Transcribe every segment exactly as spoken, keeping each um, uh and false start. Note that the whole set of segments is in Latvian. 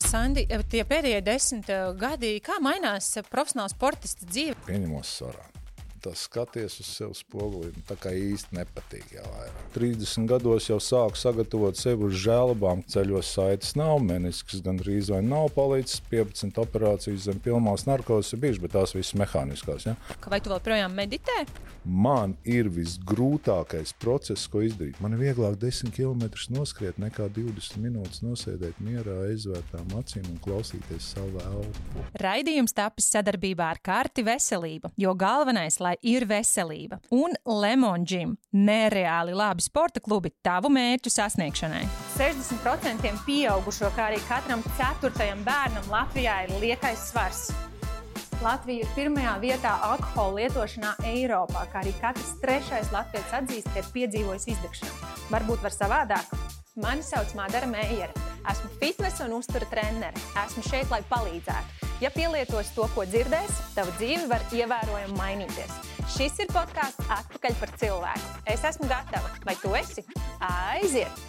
Sandi, tie pēdējie desmit gadi, kā mainās profesionāla sportista dzīve? Pieņemos svarā. Tas skaties uz sevi spogulī, tā kā īsti nepatīk jau vairāk. trīsdesmit gados jau sāku sagatavot sevi uz žēlabām, ceļos saites nav, menisks gandrīz vai nav palīdzis, piecpadsmit operācijas zem pilmās narkozes ir bijušas, bet tās visas mehāniskās. Ja? Vai tu vēl projām meditē? Man ir visgrūtākais process, ko izdarīt. Man ir vieglāk desmit kilometrus noskriet nekā divdesmit minūtes nosēdēt mierā, aizvērtām acīm un klausīties savu elpu. Raidījums tapis sadarbībā ar Karti Veselība, jo galvenais, lai ir veselība. Un Lemon Gym – nereāli labi sporta klubi tavu mērķu sasniegšanai. sešdesmit procenti pieaugušo, kā arī katram ceturtajam bērnam Latvijā ir liekais svars. Latvija ir pirmajā vietā alkohola lietošanā Eiropā, kā arī katrs trešais latvietis atzīst, ka ir piedzīvojis izdegšanu. Varbūt var savādāk? Mani sauc Madara Meijere. Esmu fitnesa un uztura trenere. Esmu šeit, lai palīdzētu. Ja pielietos to, ko dzirdēs, tava dzīve var ievērojami mainīties. Šis ir podcasts Atpakaļ par cilvēku. Es esmu gatava. Vai tu esi? Aiziet!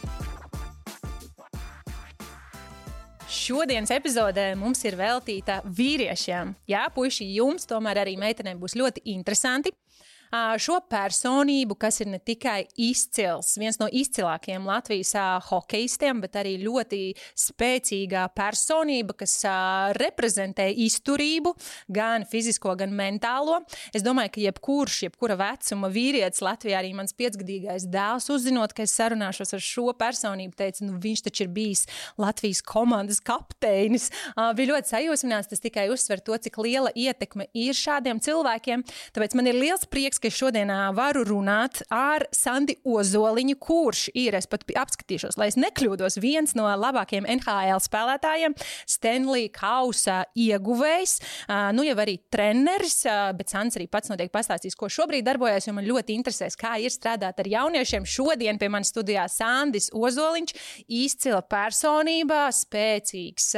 Šodienas epizodē mums ir veltīta vīriešiem. Jā, puiši, jums tomēr arī meitenēm būs ļoti interesanti. Šo personību, kas ir ne tikai izcils, viens no izcilākajiem Latvijas hokeistiem, bet arī ļoti spēcīgā personība, kas reprezentē izturību, gan fizisko, gan mentālo. Es domāju, ka jebkurš, jebkura vecuma vīrietis Latvijā, arī mans piecgadīgais dēls, uzzinot, ka es sarunāšos ar šo personību, teica, nu viņš taču ir bijis Latvijas komandas kapteinis. Bija ļoti sajūsmināts, tas tikai uzsver to, cik liela ietekme ir šādiem cilvēkiem. Tāpēc man ir liels prieks, ka es šodien varu runāt ar Sandi Ozoliņu, kurš ir, es pat apskatīšos, lai es nekļūdos, viens no labākajiem N H L spēlētājiem, Stanley Kausa ieguvējs, nu jau arī treneris, bet Sandis arī pats noteikti pastāstīs, ko šobrīd darbojas, jo man ļoti interesēs, kā ir strādāt ar jauniešiem. Šodien pie manis studijā Sandis Ozoliņš, izcila personība, spēcīgs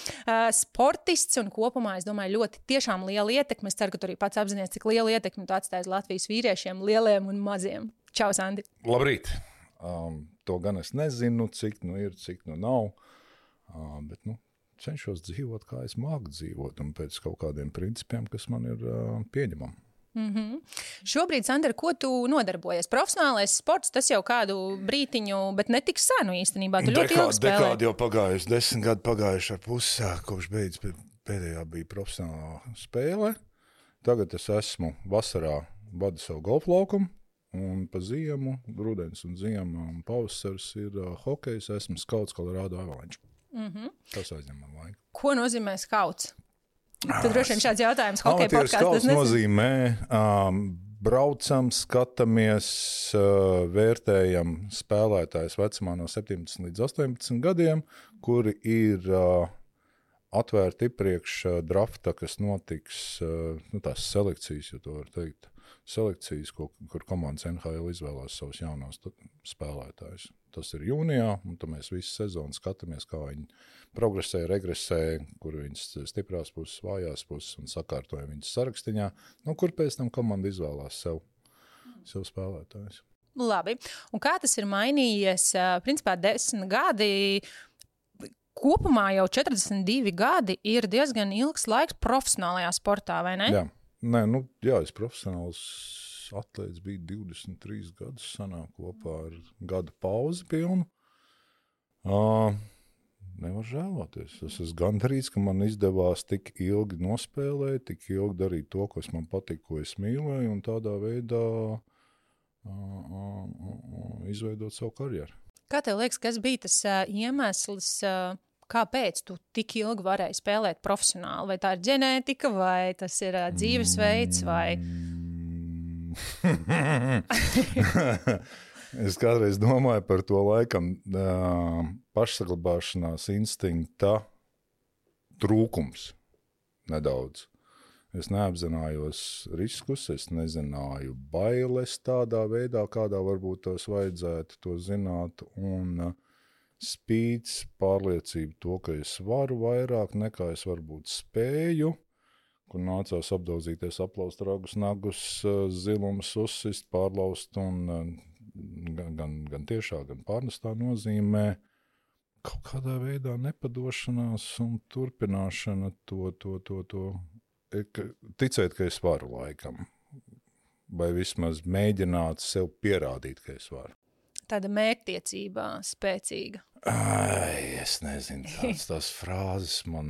sportists un kopumā, es domāju, ļoti tiešām liela ietekme. Es ceru, ka tu arī pats apzinies, cik liela ietekme tu atstāji Latvijas vīriešiem, lieliem un maziem. Čau, Sandi! Labrīt! Um, to gan es nezinu, cik nu ir, cik nu nav, uh, bet nu, cenšos dzīvot, kā es māku dzīvot, un pēc kaut kādiem principiem, kas man ir uh, pieņemami. Mm-hmm. Šobrīd, Sandra, ko tu nodarbojies? Profesionālais sports, tas jau kādu brītiņu, bet ne tik senu īstenībā. Tu ļoti ilgi spēlē. Dekādi jau pagājuši, desmit gadi pagājuši ar pusi, kopš beidz pēdējā bija profesionālā spēle. Tagad es esmu vasarā vadu savu golfu laukumu, un pa ziemu, rudens un ziema un pavasars ir uh, hokejs, esmu skauts Colorado Avalanche. Mm-hmm. Tas aizņem man laiku. Ko nozīmē skauts? Tad droši vien šāds jautājums hokeja podkāstā. Skauts nozīmē, um, braucam, skatāmies, uh, vērtējam spēlētājs vecumā no septiņpadsmit līdz astoņpadsmit gadiem, kuri ir uh, atvērti iepriekš uh, drafta, kas notiks, uh, nu, tās selekcijas, ja to var teikt, selekcijas, ko, kur komandas N H L izvēlās savus jaunās spēlētājus. Tas ir jūnijā, un tad mēs visu sezonu skatāmies, kā viņi progresē, regresē, kur viņas stiprās puses, vājās puses un sakārtojam viņas sarakstiņā, nu, kur pēc tam komanda izvēlās sev, sev spēlētājus. Labi, un kā tas ir mainījies, principā desmit gadi, kopumā jau četrdesmit divi gadi ir diezgan ilgs laiks profesionālajā sportā, vai ne? Jā. Nē, nu, jā, es profesionāls atlēts biju divdesmit trīs gadus, sanāk kopā ar gadu pauzi pilnu. Uh, nevar žēloties. Es esmu gandarīts, ka man izdevās tik ilgi nospēlēt, tik ilgi darīt to, kas man patīk, ko es mīlēju, un tādā veidā uh, uh, uh, izveidot savu karjeru. Kā tev liekas, kas bija tas uh, iemesls, uh, kāpēc tu tik ilgi varēji spēlēt profesionāli? Vai tā ir ģenētika, vai tas ir uh, dzīvesveids, vai... Es kādreiz domāju par to laikam uh, pašsaglabāšanās instinkta trūkums nedaudz. Es neapzinājos riskus, es nezināju bailes tādā veidā, kādā varbūt tos vajadzētu to zināt, un uh, spīts pārliecību to, ka es varu vairāk nekā es varbūt spēju, kur nācās apdaudzīties, aplaust ragus, nagus, zilumus uzsist, pārlaust un gan, gan, gan tiešā, gan pārnestā nozīmē kaut kādā veidā nepadošanās un turpināšana to, to, to, to. Ticēt, ka es varu laikam. Vai vismaz mēģināt sev pierādīt, ka es varu. Tāda mērķtiecība spēcīga. Ai, es nezinu, tāds tās frāzes man...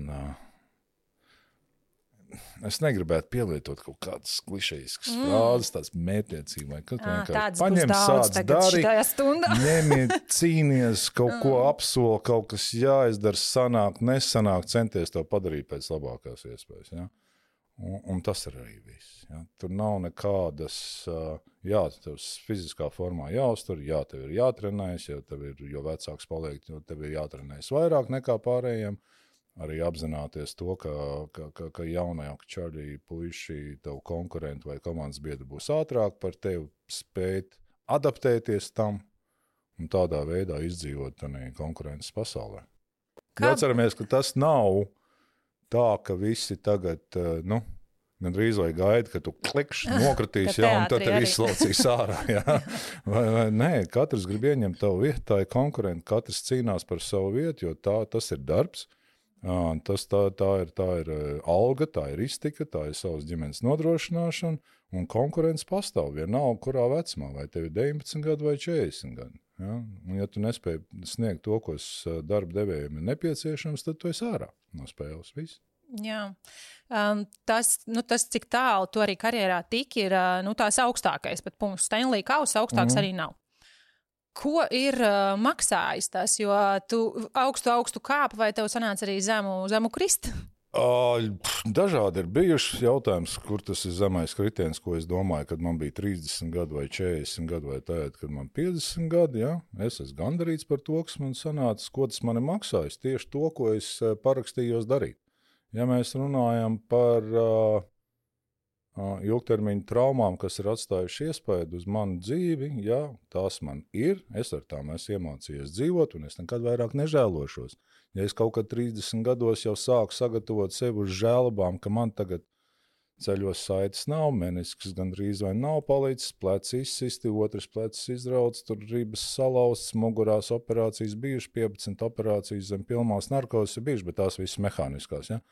Es negribētu pielietot kaut kādas klišejiskas mm. frāzes, tās mērķtiecībai. À, tādas būs daudz tagad šitajā stundā. Ņemiet, cīnies, kaut ko apsol, kaut kas jāizdara, sanāk, nesanāk, centies to padarīt pēc labākās iespējas. Ja? Un, un tas ir arī viss. Ja? Tur nav nekādas, jā, tev fiziskā formā jāuztur, jā, tev ir jātrenējas, jo, tev ir, jo vecāks paliek, jo tev ir jātrenējas vairāk nekā pārējiem. Arī apzināties to, ka, ka, ka, ka jaunāki čaļi, puiši, tev konkurenti vai komandas biedri būs ātrāk par tevi spēt adaptēties tam un tādā veidā izdzīvot konkurences pasaulē. Atceramies, ka tas nav tā, ka visi tagad, nu, gandrīz vai gaida, ka tu klikšs, nokritīs, jā, un tad tev izslaucīs ārā, jā. Vai, vai nē, katrs grib ieņemt tavu vietu, tā ir konkurenti, katrs cīnās par savu vietu, jo tā, tas ir darbs. Tas tā, tā, ir, tā ir alga, tā ir iztika, tā ir savas ģimenes nodrošināšana, un konkurence pastāv vienalga, kurā vecumā, vai tev ir deviņpadsmit gadi vai četrdesmit gadi. Ja? Un ja tu nespēji sniegt to, kas darba devējiem ir nepieciešams, tad tu esi ārā no spēles. Viss. Jā, um, tas, nu, tas, cik tālu tu arī karjerā tiki, ir nu, tās augstākais, bet punkts Stanley Kauss augstāks mm. arī nav. Ko ir uh, maksājis tas, jo tu augstu, augstu kāpu, vai tev sanāca arī zemu, zemu krist? Dažādi ir bijuši jautājums, kur tas ir zemais kritiens, ko es domāju, kad man bija trīsdesmit gadi vai četrdesmit gadi, vai tagad, kad man piecdesmit gadi, ja? Es esmu gandarīts par to, kas man sanāca, ko tas man ir maksājis, tieši to, ko es parakstījos darīt. Ja mēs runājam par... Uh, ilgtermiņa traumām, kas ir atstājuši iespaidu uz manu dzīvi, jā, tās man ir, es ar tām esmu iemācījies dzīvot, un es nekad vairāk nežēlošos. Ja es kaut kad trīsdesmit gados jau sāku sagatavot sevi uz žēlabām, ka man tagad ceļos saites nav, menisks gandrīz vai nav palicis, plecs izsisti, otrs plecs izrauts, tur ribas salauzts, mugurās operācijas bijuši, piecpadsmit operācijas zem pilnās narkozes ir bijuši, bet tās visas mehāniskās, ja?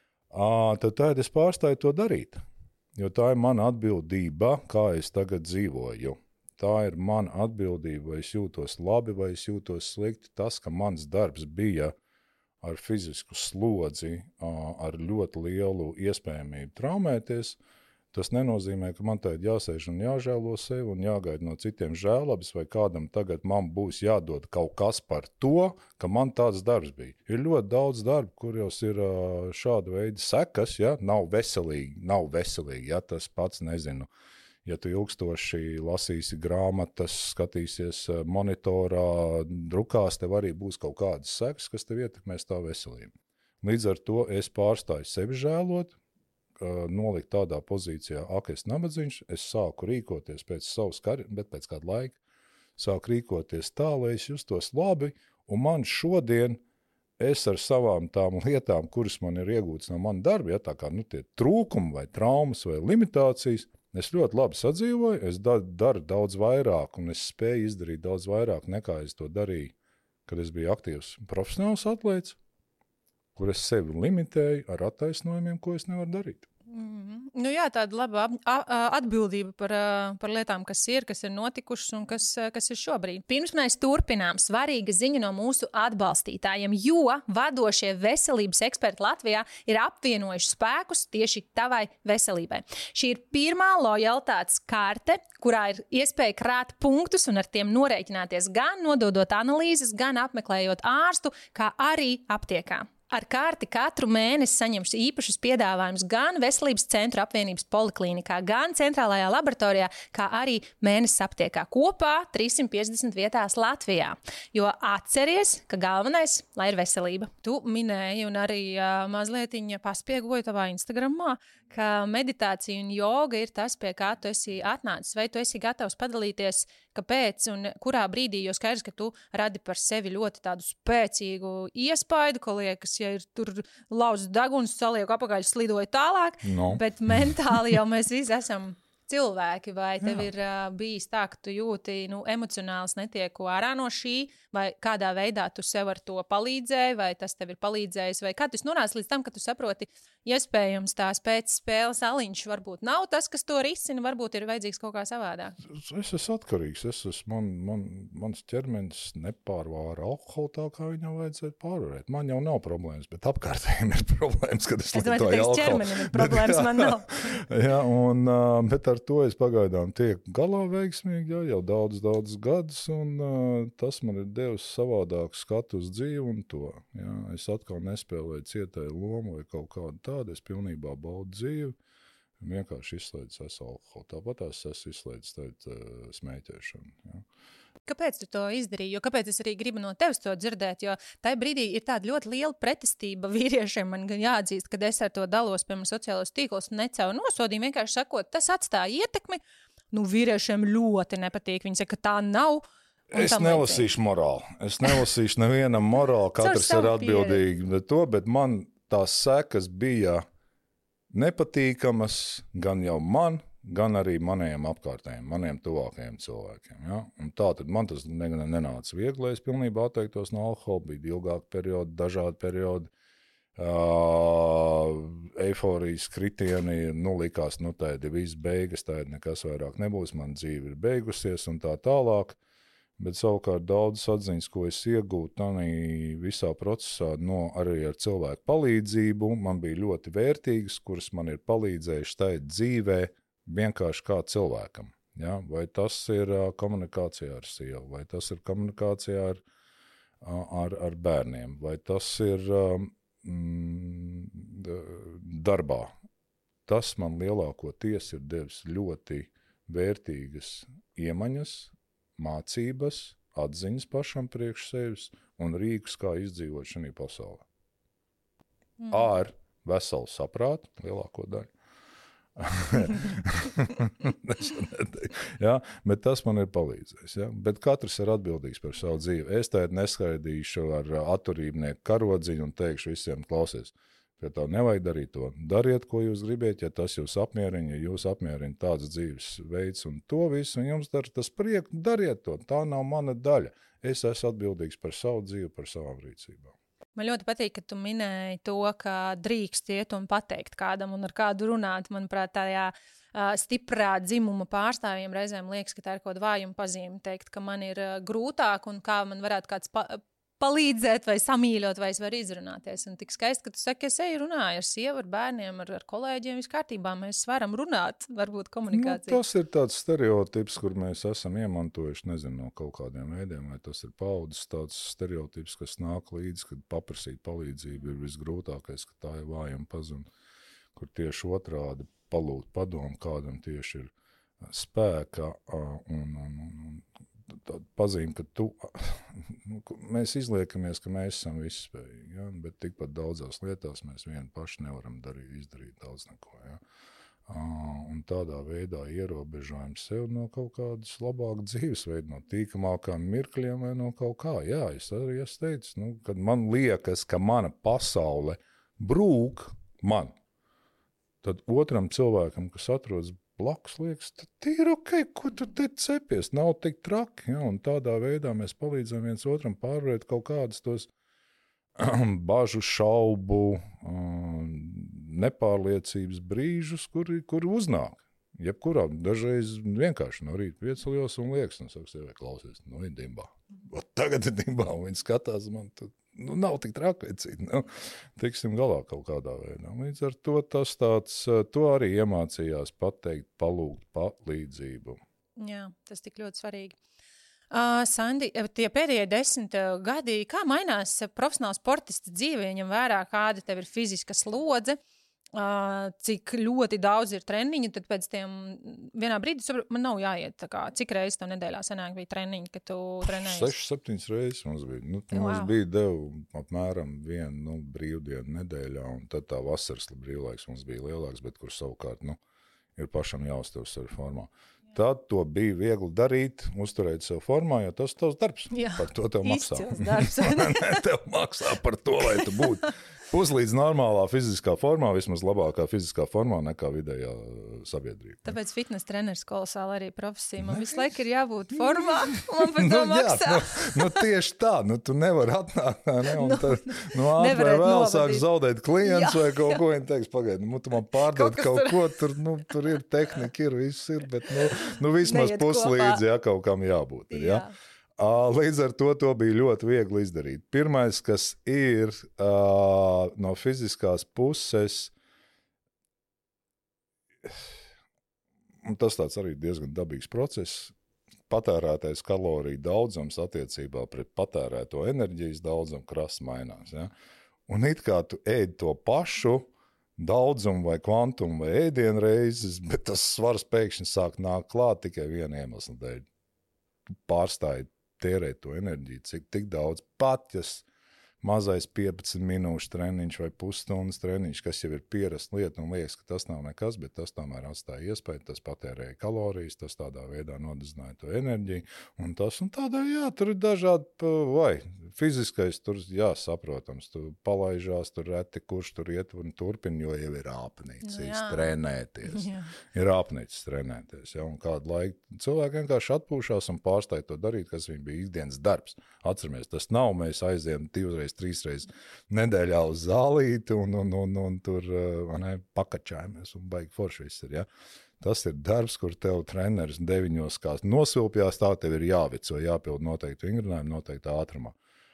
À, tad tad es pārstāju to darīt. Jo tā ir mana atbildība, kā es tagad dzīvoju. Tā ir mana atbildība, vai es jūtos labi, vai es jūtos slikti. Tas, ka mans darbs bija ar fizisku slodzi, ar ļoti lielu iespējamību traumēties, tas nenozīmē, ka man tagad jāsēž un jāžēlo sevi un jāgaida no citiem žēlabas, vai kādam tagad man būs jādod kaut kas par to, ka man tāds darbs bija. Ir ļoti daudz darbu, kuros ir šāda veida sekas, ja, nav veselīgi, nav veselīgi, ja, tas pats nezinu. Ja tu ilgstoši lasīsi grāmatas, skatīsies monitorā, drukās, tev arī būs kaut kādas sekas, kas tev ietekmēs tā veselību. Līdz ar to es pārstāju sevi žēlot, nolikt tādā pozīcijā, ak, es nabadzīņš, es sāku rīkoties pēc savas karjeras, bet pēc kāda laika sāku rīkoties tā, lai es justos labi, un man šodien es ar savām tām lietām, kuras man ir iegūtas no mana darba, ja tā kā nu, tie trūkumi vai traumas vai limitācijas, es ļoti labi sadzīvoju, es da, daru daudz vairāk, un es spēju izdarīt daudz vairāk, nekā es to darīju, kad es biju aktīvs profesionāls atlēts, kur es sevi limitēju ar attaisnojumiem, ko es nevaru darīt. Mm-hmm. Nu jā, tāda laba atbildība par, par lietām, kas ir, kas ir notikušas un kas, kas ir šobrīd. Pirms mēs turpinām, svarīga ziņa no mūsu atbalstītājiem, jo vadošie veselības eksperti Latvijā ir apvienojuši spēkus tieši tavai veselībai. Šī ir pirmā lojalitātes karte, kurā ir iespēja krāt punktus un ar tiem norēķināties gan nododot analīzes, gan apmeklējot ārstu, kā arī aptiekā. Ar karti katru mēnesi saņemšu īpašus piedāvājumus gan Veselības centra apvienības poliklīnikā, gan centrālajā laboratorijā, kā arī mēnesis aptiekā. Kopā trīssimt piecdesmit vietās Latvijā. Jo atceries, ka galvenais, lai ir veselība. Tu minēji un arī uh, mazlietiņa paspiegoju tavā Instagramā, ka meditācija un joga ir tas, pie kā tu esi atnācis. Vai tu esi gatavs padalīties, kāpēc un kurā brīdī, jo skaidrs, ka tu radi par sevi ļoti tādu spēcīgu iespaidu, ka liekas, ja ir tur lauzt deguns, salieku apakaļ, slidoju tālāk, no. Bet mentāli jau mēs visi esam cilvēki, vai tev Jā. ir uh, bijis tā, ka tu jūti, nu, emocionāls netieku ārā no šī, vai kādā veidā tu sev ar to palīdzēji, vai tas tev ir palīdzējis, vai kā tu nonāc līdz tam, ka tu saproti, iespējams tās pēc spēles aliņš varbūt nav tas, kas to risina, varbūt ir vajadzīgs kaut kā savādāk. Es esmu atkarīgs, es esmu, man, man, mans ķermenis nepārvāra alkoholu tā, kā viņam vajadzētu pārvarēt. Man jau nav problēmas, bet apkārtējiem ir problēmas, kad es lietoju alkoholu. Es domāju, ka ķermenim ir problēmas, man nav. Jā, un, uh, bet ar to es pagaidām tiek galā veiksmīgi, jā, jau daudz, daudz gadus, un uh, tas man ir devis savādāku skatu uz dzīvi un to. Jā. Es atkal nespēlēju cietēju lomu vai kaut kādu tādu, es pilnībā baudu dzīvi, vienkārši izslēdzu es alkoholu. Tāpat es esmu izslēdzis tagad uh, smēķēšanu. Jā. Kāpēc tu to izdarīji? Jo kāpēc es arī gribu no tevis to dzirdēt? Jo tajā brīdī ir tāda ļoti liela pretestība vīriešiem. Man gan jāatzīst, kad es ar to dalos, piemēram, sociālos tīklos, necaur nosodījumu, vienkārši sakot, tas atstāja ietekmi. Nu, vīriešiem ļoti nepatīk. Viņi saka, ka tā nav. Es nelasīšu morāli. Es nelasīšu nevienam morāli, katrs ir atbildīgi par to, bet man tās sekas bija nepatīkamas gan jau man, gan arī maniem apkārtējiem, maniem tuvākajiem cilvēkiem. Ja? Un tā tad man tas nenāca viegli, es pilnībā atteiktos no alkohola, bija ilgāka perioda, dažādi periodi, uh, eiforijas kritieni, nu likās, nu tā ir viss beigas, tā ir nekas vairāk nebūs, man dzīve ir beigusies un tā tālāk, bet savukārt daudzas atziņas, ko es iegūtu tanī visā procesā, no arī ar cilvēku palīdzību, man bija ļoti vērtīgas, kuras man ir palīdzējuši tajā dzīvē, vienkārši kā cilvēkam. Ja? Vai tas ir uh, komunikācijā ar sievu, vai tas ir komunikācijā ar, uh, ar, ar bērniem, vai tas ir um, darbā. Tas man lielākoties ir devis ļoti vērtīgas iemaņas, mācības, atziņas pašam priekš sevis un rīkus, kā izdzīvot šajā pasaulē. Mm. Ar veselu saprātu lielāko daļu. Ja, bet tas man ir palīdzējis. Ja? Bet katrs ir atbildīgs par savu dzīvi. Es tagad neskaidīšu ar atturībnieku karodziņu un teikšu visiem, klausies, ka tev nevajag darīt to. Dariet, ko jūs gribiet, ja tas jūs apmierina, ja jūs apmierina tāds dzīves veids un to visu, un jums dar tas priek, dariet to. Tā nav mana daļa. Es esmu atbildīgs par savu dzīvi, par savām rīcībām. Man ļoti patīk, ka tu minēji to, ka drīkst iet un pateikt kādam un ar kādu runāt. Manuprāt, tajā uh, stiprā dzimuma pārstāvjiem reizēm liekas, ka tā ir kaut kāda vājuma pazīme. Teikt, ka man ir uh, grūtāk un kā man varētu kāds pa palīdzēt vai samīļot, vai es varu izrunāties. Un tik skaisti, ka tu saki, es eju runāju ar sievu, ar bērniem, ar, ar kolēģiem, viss kārtībā. Mēs varam runāt, varbūt komunikācija. Nu, tas ir tāds stereotips, kur mēs esam iemantojuši, nezinu, no kaut kādiem veidiem, vai tas ir paudzes tāds stereotips, kas nāk līdzi, kad paprasīt palīdzību ir visgrūtākais, ka tā ir vājuma pazuna, kur tieši otrādi palūgt padomu, kādam tieši ir spēka un, un, un tāda pazīme, ka tu, nu, mēs izliekamies, ka mēs esam visspējīgi, ja? Bet tikpat daudzās lietās mēs vieni paši nevaram darīt, izdarīt daudz neko. Ja? Un tādā veidā ierobežojam sev no kaut kādas labākas dzīvesveida, no tīkamākām mirkļiem vai no kaut kā. Jā, es arī es teicu, nu, kad man liekas, ka mana pasaule brūk man, tad otram cilvēkam, kas atrodas blakus, liekas, tad ir ok, ko tu te cepies, nav tik traki, ja? Un tādā veidā mēs palīdzam viens otram pārvarēt kaut kādus tos bažu, šaubu, nepārliecības brīžus, kuri, kuri uznāk. Jebkurā dažreiz vienkārši no rīta pieceļos un liekas, un saka, sievai, klausies, nu, ir dimbā. Tagad ir dimbā, un viņi skatās man, tad, nu, nav tik trakvecīt, nu, tiksim galā kaut kādā veidā. Līdz ar to tas tāds, to arī iemācījās pateikt, palūgt palīdzību. Jā, tas tik ļoti svarīgi. Uh, Sandi, tie pēdējie desmit gadi, kā mainās profesionāls sportists dzīve, viņam vērā, kāda tev ir fiziska slodze, Uh, cik ļoti daudz ir treniņu, tad pēc tiem vienā brīdī man nav jāiet. Tā kā, cik reizes tev nedēļā senāk bija treniņi, kad tu trenējies? Sešas, septiņas reizes mums bija. Nu, wow. Mums bija devu apmēram vienu nu, brīvdienu nedēļā, un tad tā vasaras brīvlaiks mums bija lielāks, bet kur savukārt nu, ir pašam jāuztev sevi formā. Tad to bija viegli darīt, uzturēt sev formā, jo tas tavs darbs. Jā, par to tev maksā. Izcils darbs. Ne, tev maksā par to, lai tu būtu Puslīdz normālā fiziskā formā, vismaz labākā fiziskā formā nekā vidējā sabiedrība. Tāpēc fitness treneris kolosāli arī profesija. Man visu laiku ir jābūt formā, un par to nu, maksā. Jā, nu, nu tieši tā, nu tu nevari atnākt, ne, un tad, nu ātri vai vēl sāk zaudēt klients vai kaut ko, viņi teiks, pagaid, nu tu man pārdod kaut, kaut tur... ko, tur, nu, tur ir tehnika, ir, viss ir, bet nu, nu vismaz puslīdz, ja kaut kam jābūt ir, ja. Jā. Līdz ar to to bija ļoti viegli izdarīt. Pirmais, kas ir uh, no fiziskās puses, un tas tāds arī diezgan dabīgs process, patērētais kaloriju daudzums attiecībā pret patērēto enerģijas daudzumu krasi mainās. Ja? Un it kā tu ēd to pašu daudzumu vai kvantumu vai ēdienu reizes, bet tas svars pēkšņi sāk nākt klāt tikai viena iemesla dēļ. Tu pārstāji tērēt to enerģiju, cik tik daudz pat, ja mazais piecpadsmit minūšu treniņš vai pusstundas treniņš, kas jau ir pierast lieta un liekas, ka tas nav nekas, bet tas tomēr atstāja iespēju, tas patērēja kalorijas, tas tādā veidā nodezināja to enerģiju, un tas un tādā, jā, tur ir dažādi, vai fiziskais, tur, jā, saprotams, tu palaižās, tur reti, kurš tur iet un turpina, jo jau ir āpnīcis trenēties, jā. ir āpnīcis trenēties, ja, un kādu laiku cilvēki vienkārši atpūšās un pārstāja to darīt, kas viņam bija ikdienas darbs. Atceramies, tas nav, mēs aizējam divreiz, trīsreiz nedēļā uz zālīti un, un, un, un tur ne, pakačājamies un baigi forši viss ir, ja. Tas ir darbs, kur tev treneris deviņos kās nosilpjās, tā tev ir jāvico, jāpild noteikti vingrinājumu, noteikti ātrumā.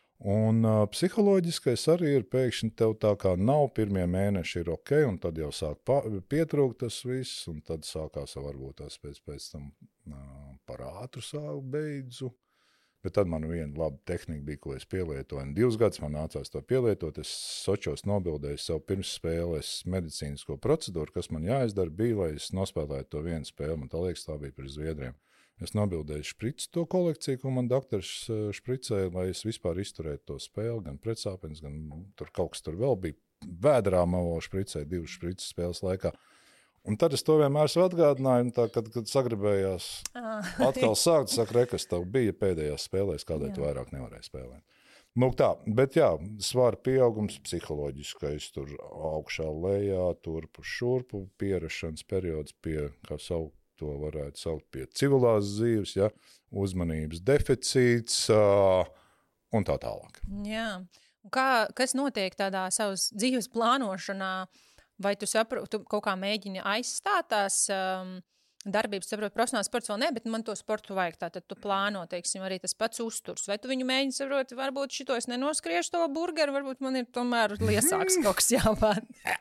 Un uh, psiholoģiskais arī ir pēkšņi tev tā kā nav, pirmie mēneši ir ok, un tad jau sāk pa, pietrūkt tas viss, un tad sākās varbūt tas pēc, pēc tam uh, par ātru sāku beidzu. Bet tad man viena laba tehnika bija, ko es pielietoju, un divus gadus man nācās to pielietot. Es Sočos nobildēju sev pirms spēles medicīnisko procedūru, kas man jāizdara bija, lai es nospēlētu to vienu spēli. Man tā liekas, tā bija par Zviedriem. Es nobildēju špricu to kolekciju, ko man doktors špricēja, lai es vispār izturētu to spēli, gan pretsāpens, gan tur kaut kas tur vēl bija. Vēdrā mavo špricēja divas šprices spēles laikā. Un tad es to vienmēr atgādināju, un tā, kad, kad sagribējās atkal sākt, saka, re, kas tev bija pēdējās spēlēs, kādēļ tu vairāk nevarēji spēlēt. Nu tā, bet jā, svara pieaugums, psiholoģiskais, tur augšā lejā, turpu šurpu, pierašanas periods pie, kā saukt, to varētu saukt pie civilās dzīves, ja, uzmanības deficīts uh, un tā tālāk. Jā, un kā, kas notiek tādā savas dzīves plānošanā? Vai tu saproti, tu kaut kā mēģini aizstāt tās um, darbības, saproti, profesionāls sports vēl ne, bet man to sportu vajag, tātad tu plāno, teiksim, arī tas pats uzturs. Vai tu viņu mēģini, saproti, varbūt šito es nenoskriešu to burgeru, varbūt man ir tomēr liesāks kaut kas jāpār.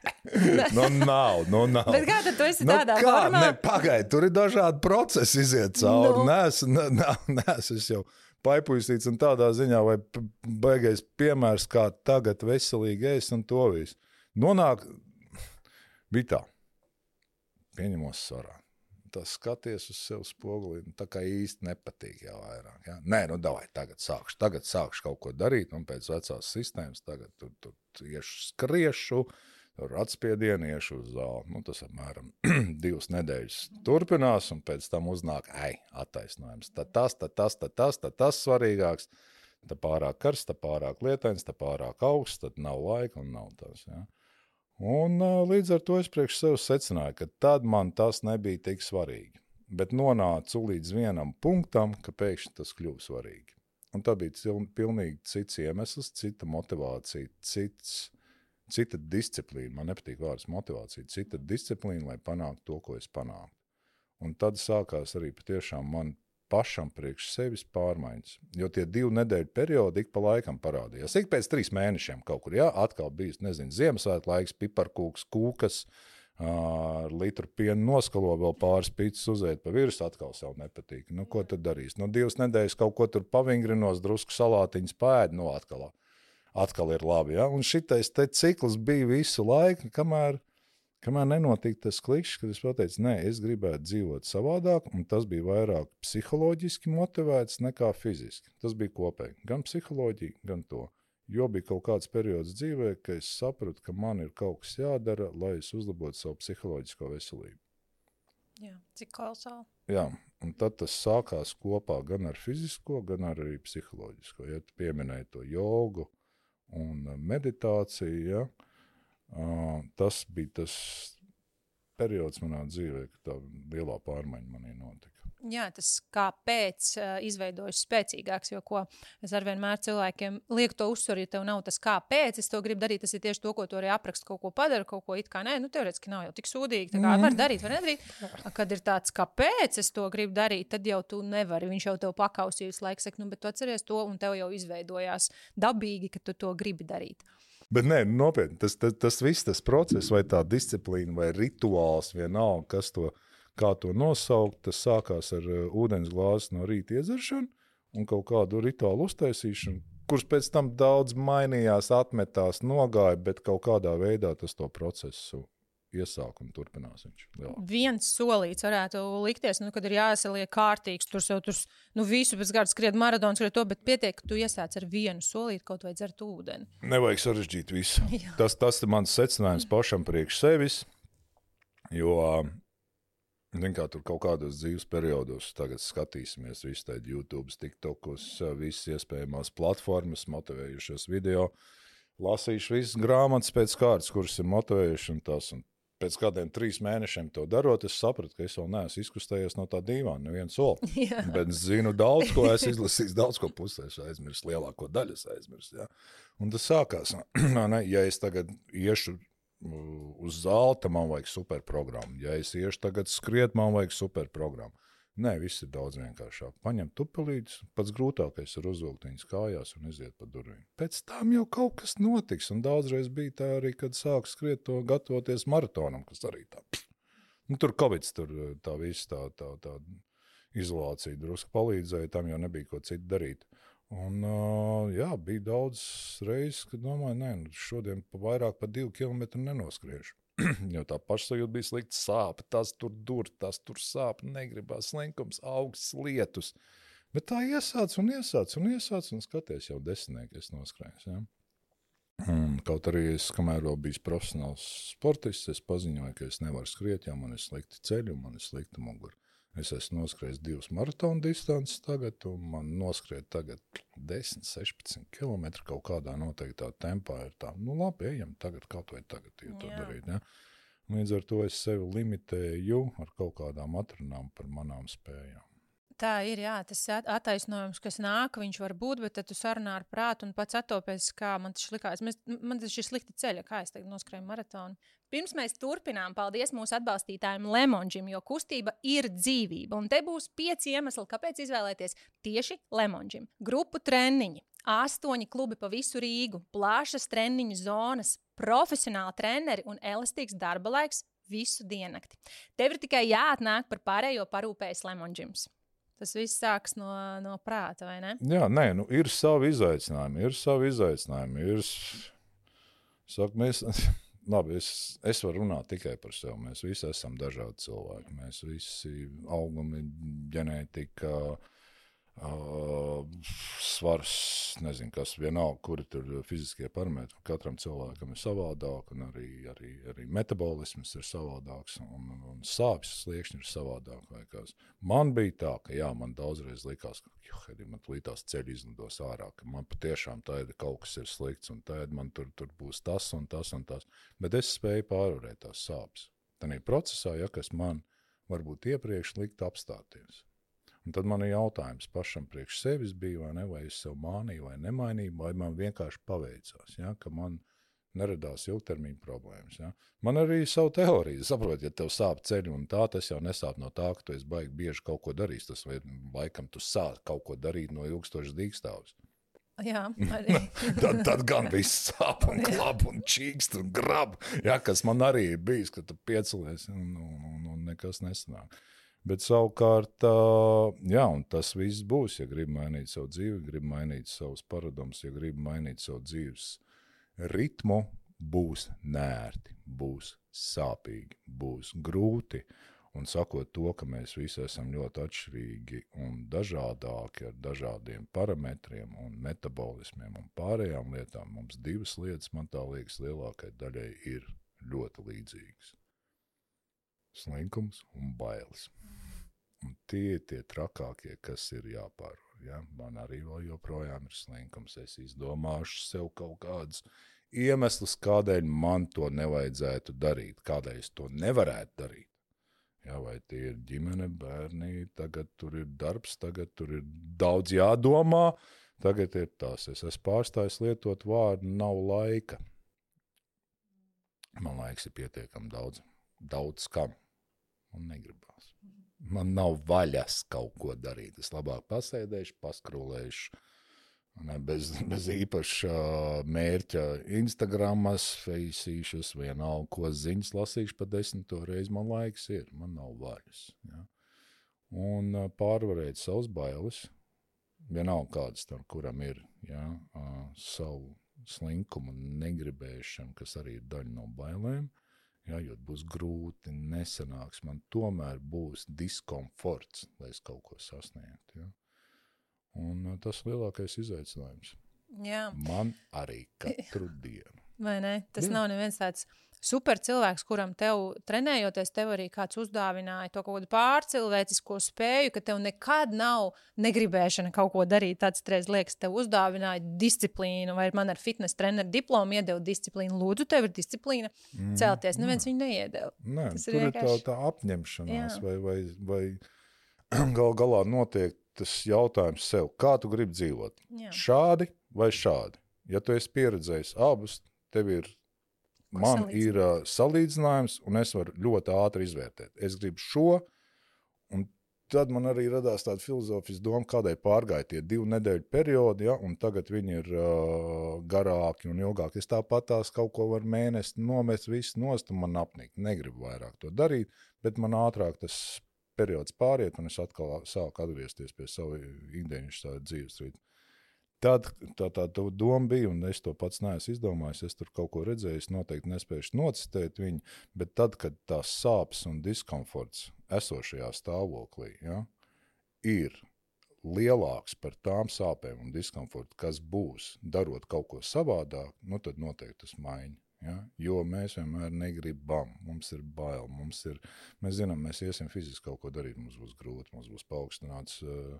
nu nav, nu nav. Bet kā tad tu esi nu, tādā kā? formā? Ne, pagaid, tur ir dažādi procesi iziet cauri. Nu. Nes, ne, ne, nes, es jau paipuisīts un tādā ziņā, vai baigais piemērs, kā tagad veselīgi ēst un to visu. Nonāk, bija tā, pieņemos svarā. Tas skaties uz sevi spogulī, tā kā īsti nepatīk jau vairāk. Ja? Nē, nu davai, tagad sākšu, tagad sākšu kaut ko darīt, un pēc vecās sistēmas tagad tur, tur, tur iešu skriešu, tur atspiedienu, iešu uz zāli. Nu, tas apmēram divas nedēļas turpinās, un pēc tam uznāk, ai, attaisnojums. Tad tas, tad tas, tad tas, tad tas svarīgāks. Tad pārāk karsts, tad pārāk lietains, tad pārāk augsts, tad nav laika un nav tas, ja. Un līdz ar to es priekš sev secināju, ka tad man tas nebija tik svarīgi. Bet nonācu līdz vienam punktam, ka pēkšņi tas kļuva svarīgi. Un tā bija pilnīgi cits iemesls, cita motivācija, cits, cita disciplīna. Man nepatīk vārds motivācija, cita disciplīna, lai panāktu to, ko es panāktu. Un tad sākās arī patiešām man pašam priekš sevis pārmaiņas, jo tie divu nedēļu periodi ik pa laikam parādījās. Ik pēc trīs mēnešiem kaut kur, jā, atkal bijis, nezinu, Ziemassvētku laiks, piparkūks, kūkas, ar uh, litru pienu noskalo, vēl pāris pīcis uzēt pa virs, atkal sev nepatīk. Nu, ko tad darīs? Nu, divas nedēļas kaut ko tur pavingrinos, drusku salātiņas pēd, nu, atkal, atkal ir labi, jā. Un šitais te cikls bija visu laiku, kamēr Kamēr nenotika tas klikšķis, kad es pateicu, nē, es gribētu dzīvot savādāk, un tas bija vairāk psiholoģiski motivēts nekā fiziski. Tas bija kopēji, gan psiholoģija, gan to. Jo bija kaut kāds periods dzīvē, ka es sapratu, ka man ir kaut kas jādara, lai es uzlabotu savu psiholoģisko veselību. Jā, cik kolosāli. Jā, un tad tas sākās kopā gan ar fizisko, gan ar arī psiholoģisko. Ja tu pieminēji to jogu un meditāciju, ja, Uh, tas bija tas periods manā dzīvē, kad tā lielā pārmaiņa manī notika. Jā, tas kāpēc uh, izveidojas spēcīgāks, jo ko es arvien mēr cilvēkiem lieku to uzsvaru, ja tev nav tas kāpēc, es to gribu darīt, tas ir tieši to, ko tu arī aprakst, kaut ko padara, kaut ko it kā nē, nu teorētiski nav jau tik sūdīgi, tā kā mm. var darīt, var nedarīt. Kad ir tāds, kāpēc es to gribu darīt, tad jau tu nevari, viņš jau tev pakausīs laiks, saka, nu, bet tu atceries to, un tev jau izveidojās dabīgi, ka tu to gribi darīt. Bet nē, nopietni, tas, tas, tas viss, tas process, vai tā disciplīna, vai rituāls, vienalga, kas to kā to nosaukt, tas sākās ar uh, ūdens glāzi no rīta iedzeršanu un kaut kādu rituālu uztaisīšanu, kurš pēc tam daudz mainījās, atmetās, nogāja, bet kaut kādā veidā tas to procesu iesāk un turpinās viņš. Jā. Viens solīts varētu likties, nu, kad ir jāsaliek kārtīgs, tur sev tur, nu, visu pēc gada skriet maratons, skriet to, bet pietiek, ka tu iesāc ar vienu solīt, kaut vai dzert ūdeni. Nevajag sarežģīt visu. tas, tas ir mans secinājums pašam priekš sevis, jo Zin, kā tur kaut kādos dzīves periodos, tagad skatīsimies visu tādu YouTube, TikTokus, visas iespējamās platformas, motivējušos video, lasīšu visas grāmatas pēc kārtas, kuras ir motivējuši un tas. Un pēc kādiem trīs mēnešiem to darot, es sapratu, ka es vēl neesmu izkustējies no tā divāna, nevienu soli. Bet zinu daudz, ko es izlasīju, daudz ko pusēs aizmirst, lielāko daļas aizmirst. Ja? Un tas sākās, ja es tagad iešu uz zāli, tad man vajag superprogrammu. Ja es iešu tagad skriet, man vajag superprogrammu. Nē, viss ir daudz vienkāršāk. Paņem tupelītes, pats grūtākais ir uzvilkt viņas kājās un iziet pa durvīm. Pēc tam jau kaut kas notiks, un daudzreiz bija tā arī, kad sāku skriet to gatavoties maratonam, kas arī tā. Nu, tur Covid, tur tā viss tā, tā, tā izolācija drusku palīdzēja, tam jau nebija ko citu darīt. Un, uh, jā, bija daudz reizes, kad domāju, nē, nu, šodien pa vairāk pa divu kilometru nenoskriešu. Jo tā pašsajūta bija slikta sāpe, tas tur dur, tas tur sāp, negribās slinkums, augsts, lietus. Bet tā iesāc un iesāc un iesāc un skaties jau desmitnieki es noskrējos. Ja? Un, kaut arī es, kamēr vēl bijis profesionāls sportists, es paziņoju, ka es nevaru skriet, jo man ir slikti ceļi un man ir slikta mugura. Es esmu noskrējis divas maratona distances tagad, un man noskriet tagad desmit, sešpadsmit kilometri kaut kādā noteiktā tempā ir tā, nu labi, ejam tagad, kaut vai tagad ja to darīt. Ja? Līdz ar to es sevi limitēju ar kaut kādām atrunām par manām spējām. Tā ir, jā, tas attaisnojums, kas nāk, viņš var būt, bet tad tu sarunā ar prātu un pats attopies, kā man tas likās. Mēs, man tas ir slikti ceļa, kā es tagad noskrēju maratonu. Pirms mēs turpinām, paldies mūsu atbalstītājiem Lemon Gym, jo kustība ir dzīvība. Un te būs pieci iemesli, kāpēc izvēlēties tieši Lemon Gym. Grupu treniņi, astoņi klubi pa visu Rīgu, plašas treniņu zonas, profesionāli treneri un elastīgs darba laiks visu diennakti. Tev ir tikai jāatnāk par pārējo parūpējas Lemon Gyms. Tas viss sāks no, no prāta, vai ne? Jā, nē, nu ir savi izaicinājumi, ir savi izaicinājumi, ir, saku, mēs, labi, es, es varu runāt tikai par sevi, mēs visi esam dažādi cilvēki, mēs visi augumi, ģenētika, uh, svars, nezinu, kas vienalga, kuri tur fiziskie parametri, katram cilvēkam ir savādāk, un arī, arī, arī metabolisms ir savādāks, un, un sāpes sliekšņi ir savādāk. Vai kas. Man bija tā, ka jā, man daudzreiz likās, ka jo, man lītās ceļi izlidos ārā, ka man patiešām tāda kaut kas ir slikts, un tāda man tur, tur būs tas un tas un tas, bet es spēju pārvarēt tās sāpes. Tanī procesā, ja kas man varbūt iepriekš likt apstāties. Un tad man ir jautājums pašam priekš sevis bija, vai ne, vai es sev mānīju, vai nemainīju, vai man vienkārši paveicās, ja, ka man neradās ilgtermiņa problēmas. Ja. Man arī ir savu teoriju, saprot, ja tev sāp ceļi un tā, tas jau nesāp no tā, ka tu esi baigi bieži kaut ko darījis, tas vai laikam tu sāc kaut ko darīt no ilgstošas dīkstāvs. Jā, arī. tad, tad gan viss sāp un klap un čīkst un grab, ja, kas man arī ir bijis, ka tu piecelies un, un, un nekas nesanāk. Bet savukārt, jā, un tas viss būs, ja grib mainīt savu dzīvi, grib mainīt savus paradumus, ja grib mainīt savu dzīves ritmu, būs nērti, būs sāpīgi, būs grūti. Un sakot to, ka mēs visi esam ļoti atšķirīgi un dažādāki ar dažādiem parametriem un metabolismiem un pārējām lietām, mums divas lietas, man tā liekas, lielākai daļai ir ļoti līdzīgas. Slinkums un bailes. Un tie ir tie trakākie, kas ir jāpārvar. Ja? Man arī vēl joprojām ir slinkums. Es izdomāšu sev kaut kādus iemeslus, kādēļ man to nevajadzētu darīt, kādēļ es to nevarētu darīt. Jā, vai tie ir ģimene, bērni, tagad tur ir darbs, tagad tur ir daudz jādomā, tagad ir tās. Es esmu pārstājis lietot vārdu nav laika. Man laiks ir pietiekami daudz, daudz kam. Man negribās. Man nav vaļas kaut ko darīt. Es labāk pasēdēšu, paskrolēšu, ne, bez, bez īpaša mērķa Instagramas, feisīšas, vienalga, ko ziņas lasīšu pa desmito reizi. Man laiks ir, man nav vaļas. Ja? Un pārvarēt savus bailes, vienalga kādas tam, kuram ir, ja, savu slinkumu negribēšanu, kas arī ir daļa no bailēm. Jā, jo būs grūti, nesanāks, man tomēr būs diskomforts, lai es kaut ko sasniegtu. Ja? Un tas lielākais izaicinājums. Jā. Man arī katru dienu. Vai ne? Tas Jā. nav neviens tāds super cilvēks, kuram tev trenējoties, tev arī kāds uzdāvināja to kaut kādu pārcilvēcisko spēju, ka tev nekad nav negribēšana kaut ko darīt. Tāds reiz liekas, tev uzdāvināja disciplīnu, vai man ar fitness treneru diplomu iedeva disciplīnu. Lūdzu, tev ir disciplīna mm, celties. Neviens viņu neiedeva. Nē, tas tur ir, vienkārši... ir tā, tā apņemšanās, Jā. vai, vai, vai gal galā notiek tas jautājums sev, kā tu gribi dzīvot? Jā. Šādi vai šādi? Ja tu esi pieredzējis abus, tev ir man ir uh, salīdzinājums, un es varu ļoti ātri izvērtēt. Es gribu šo, un tad man arī radās tāda filozofijas doma, kādai pārgāja tie divu nedēļu periodi, ja, un tagad viņi ir uh, garāki un ilgāki. Es tāpat tās kaut ko var mēnesi nomest visu nost, un man apnīk. Negribu vairāk to darīt, bet man ātrāk tas periods pāriet, un es atkal sāku atgriezties pie savu ikdienas dzīves rītu. Tad tā, tā, tā doma bija, un es to pats neesmu izdomājis, es tur kaut ko redzēju, es noteikti nespēšu nocitēt viņu, bet tad, kad tās sāpes un diskomforts esošajā stāvoklī, ja, ir lielāks par tām sāpēm un diskomfortu, kas būs darot kaut ko savādāk, nu tad noteikti tas maiņa. Ja? Jo mēs vienmēr negribam, mums ir bail, mums ir, mēs zinām, mēs iesim fiziski kaut ko darīt, mums būs grūti, mums būs paaugstināts uh,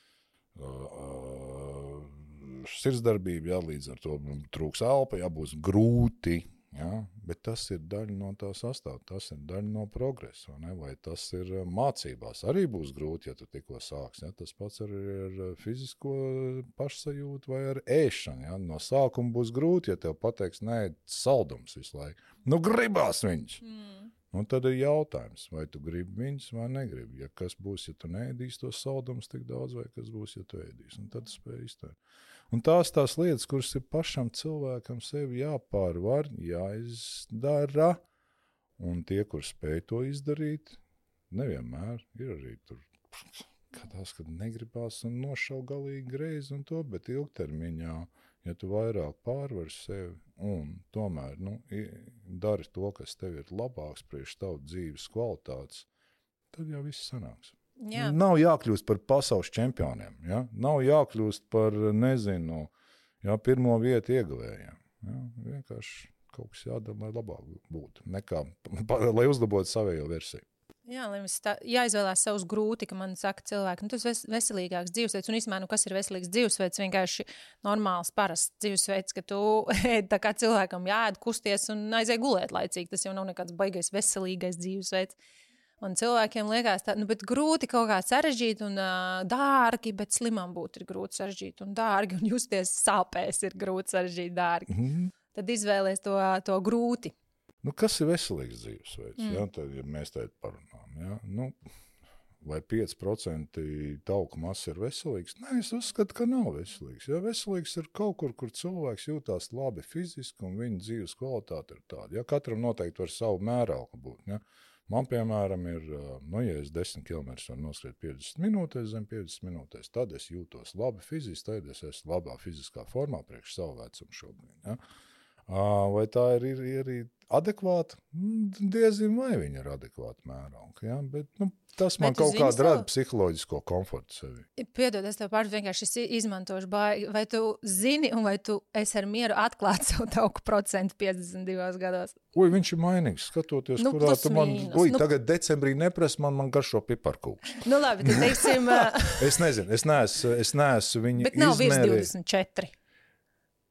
Uh, sirdsdarbība, jā, līdz ar to trūks elpa, jā, būs grūti, jā, bet tas ir daļa no tā sastāv, tas ir daļa no progresa, vai ne, vai tas ir mācībās, arī būs grūti, ja tu tikko sāks, jā, tas pats arī ar fizisko pašsajūtu vai ar ēšanu, jā, no sākuma būs grūti, ja tev pateiks, nē, saldums visu laiku, nu gribās viņš. Mm. Un tad ir jautājums, vai tu gribi viņus vai negribi. Ja kas būs, ja tu neēdīs tos saldumus tik daudz, vai kas būs, ja tu ēdīs. Un tad spēj iztērt. Un tās tās lietas, kuras ir pašam cilvēkam sevi jāpārvar, jāizdara, un tie, kur spēj to izdarīt, nevienmēr ir arī tur, katās, kad negribās un nošau galīgi greizi un to, bet ilgtermiņā, ja tu vairāk pārvar sevi un tomēr nu, dari to, kas tev ir labāks priekš tavu dzīves kvalitātes, tad jau viss sanāks. Jā. Nav jākļūst par pasaules čempioniem, ja? Nav jākļūst par, nezinu, ja, pirmo vietu ieguvējiem. Ja? Vienkārši kaut kas jādara, lai labāk būtu, nekā, lai uzlabotu savējo versiju. Jā, lai mums tā, jāizvēlās savus grūti, ka man saka cilvēki, nu tas ves, veselīgāks dzīvesveids, un īstenībā, nu kas ir veselīgs dzīvesveids, vienkārši normāls, parasts dzīvesveids, ka tu ēd tā kā cilvēkam jāēd, kusties un aizēj gulēt laicīgi, tas jau nav nekāds baigais veselīgais dzīvesveids. Un cilvēkiem liekas tā, nu bet grūti kaut kā sarežģīt un uh, dārgi, bet slimam būt ir grūti sarežģīt un dārgi, un justies sāpēs ir grūti sarežģīt dārgi. Mm-hmm. Tad izvēlies to, to grūti. Nu, kas ir veselīgs dzīvesveids? Mm. Ja? Tad, ja mēs teikt parunām, ja? Nu, vai pieci procenti tauku masa ir veselīgs? Nē, es uzskatu, ka nav veselīgs. Ja? Veselīgs ir kaut kur, kur cilvēks jūtās labi fiziski un viņa dzīves kvalitāte ir tāda. Ja? Katram noteikti var savu mērauku būt. Ja? Man, piemēram, ir, nu, ja es desmit kilometrus var noskriet piecdesmit minūtēs, zem piecdesmit minūtēs, tad es jūtos labi fiziski, tad es esmu labā fiziskā formā priekš savu vecumu šobrīd. Ja? Vai tā ir, ir, ir arī adekvāta? Diezin vai viņa ir adekvāta mērauka, ja? Bet nu, tas man kaut kā rada savu... psiholoģisko komfortu sevi. Piedod, es tev pār vienkārši izmantošu baigi. Vai tu zini un vai tu esi ar mieru atklāt savu tauku procentu piecdesmit divos gados? Ui, viņš ir mainīgs, skatoties, nu, kurā tu man... Mīnus. Ui, nu, tagad decembrī nepres, man, man garšo piparkūks. Nu labi, tad teiksim... es nezinu, es neesmu, es neesmu viņu bet nav izmērī... virs divdesmit četri.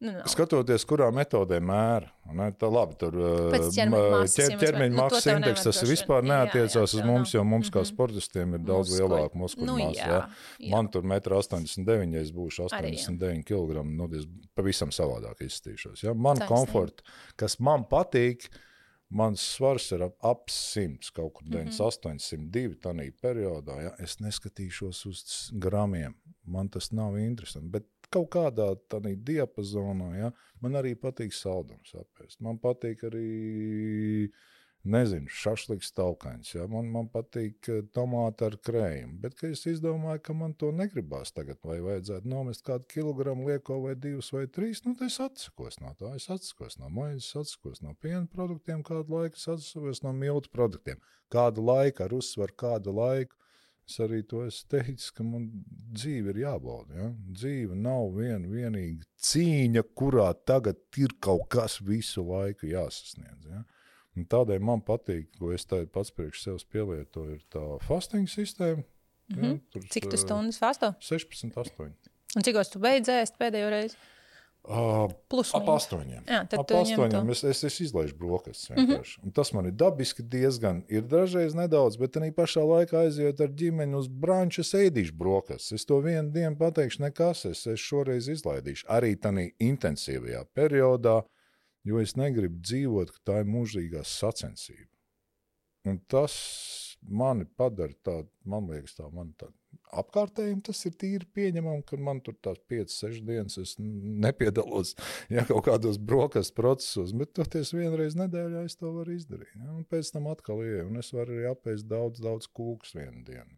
Nu, nav. Skatoties, kurā metodē mēra. Ne? Tā labi, tur Pēc ķermeņa masas, ķer, ja mēs ķermeņa vai- nu, to maksas tev indeks, nevar tas droši vispār vien. neatiecās Jā, jā, uz tev mums, nav. jo mums kā Mhm. sportistiem ir daudz Muskuļi. lielāka muskuļu Nu, masa. jā, Ja? jā. Man tur metru astoņdesmit deviņi, ja es būšu Arī, jā. astoņdesmit deviņi kilogrami, nu, es pavisam savādāk izstīšos. Ja? Man Taisnība. komforta, kas man patīk, mans svars ir ap, ap simts, kaut kur deviņdesmit astoņi, simt divi tādā periodā. Ja? Es neskatīšos uz gramiem, man tas nav interesanti, bet kaut kādā tādā diapazonā, ja? Man arī patīk saldums apēst. Man patīk arī, nezinu, šašliks taukaņs, ja? man, man patīk tomāti ar krējumu, bet ka es izdomāju, ka man to negribās tagad, vai vajadzētu nomest kādu kilogramu lieko vai divus vai trīs, nu, tad es atsakos no tā, es atsakos no maizes, atsakos no piena produktiem kādu laiku, es atsakos no miltu produktiem. Kādu laiku, ar uzsvaru kādu laiku, es arī to esmu teicis, ka man dzīve ir jābauda. Ja? Dzīve nav viena vienīga cīņa, kurā tagad ir kaut kas visu laiku jāsasniedz. Ja? Un tādēļ man patīk, ko es tagad pats priekš sevis pielietoju, ir tā fasting sistēma. Mhm. Ja? Tur, Cik tu stundas fasto? sešpadsmit, astoņi. Un cikos tu beidz ēst pēdējo reizi? Uh, Plus ap mīnus. astoņiem. Jā, tad Ap tu ņem astoņiem to. es, es, es izlaižu brokastis vienkārši. Mm -hmm. Un tas man ir dabiski diezgan, ir dažreiz nedaudz, bet arī pašā laikā aiziet ar ģimeni uz branču, es ēdīšu brokastis. Es to vienu dienu pateikšu nekas, es, es šoreiz izlaidīšu. Arī tādā intensīvajā periodā, jo es negribu dzīvot, ka tā ir mūžīgā sacensība. Un tas mani padara tādu, man liekas, tā man tādu apkārtējiem tas ir tīri pieņemam, ka man tur tās piecas, sešas dienas es nepiedalos, ja kaut kādos brokastu procesos, bet toties vienreiz nedēļā es to varu izdarīt. Ja? Un pēc tam atkal ieju, un es varu arī apēst daudz, daudz kūkus vienu dienu.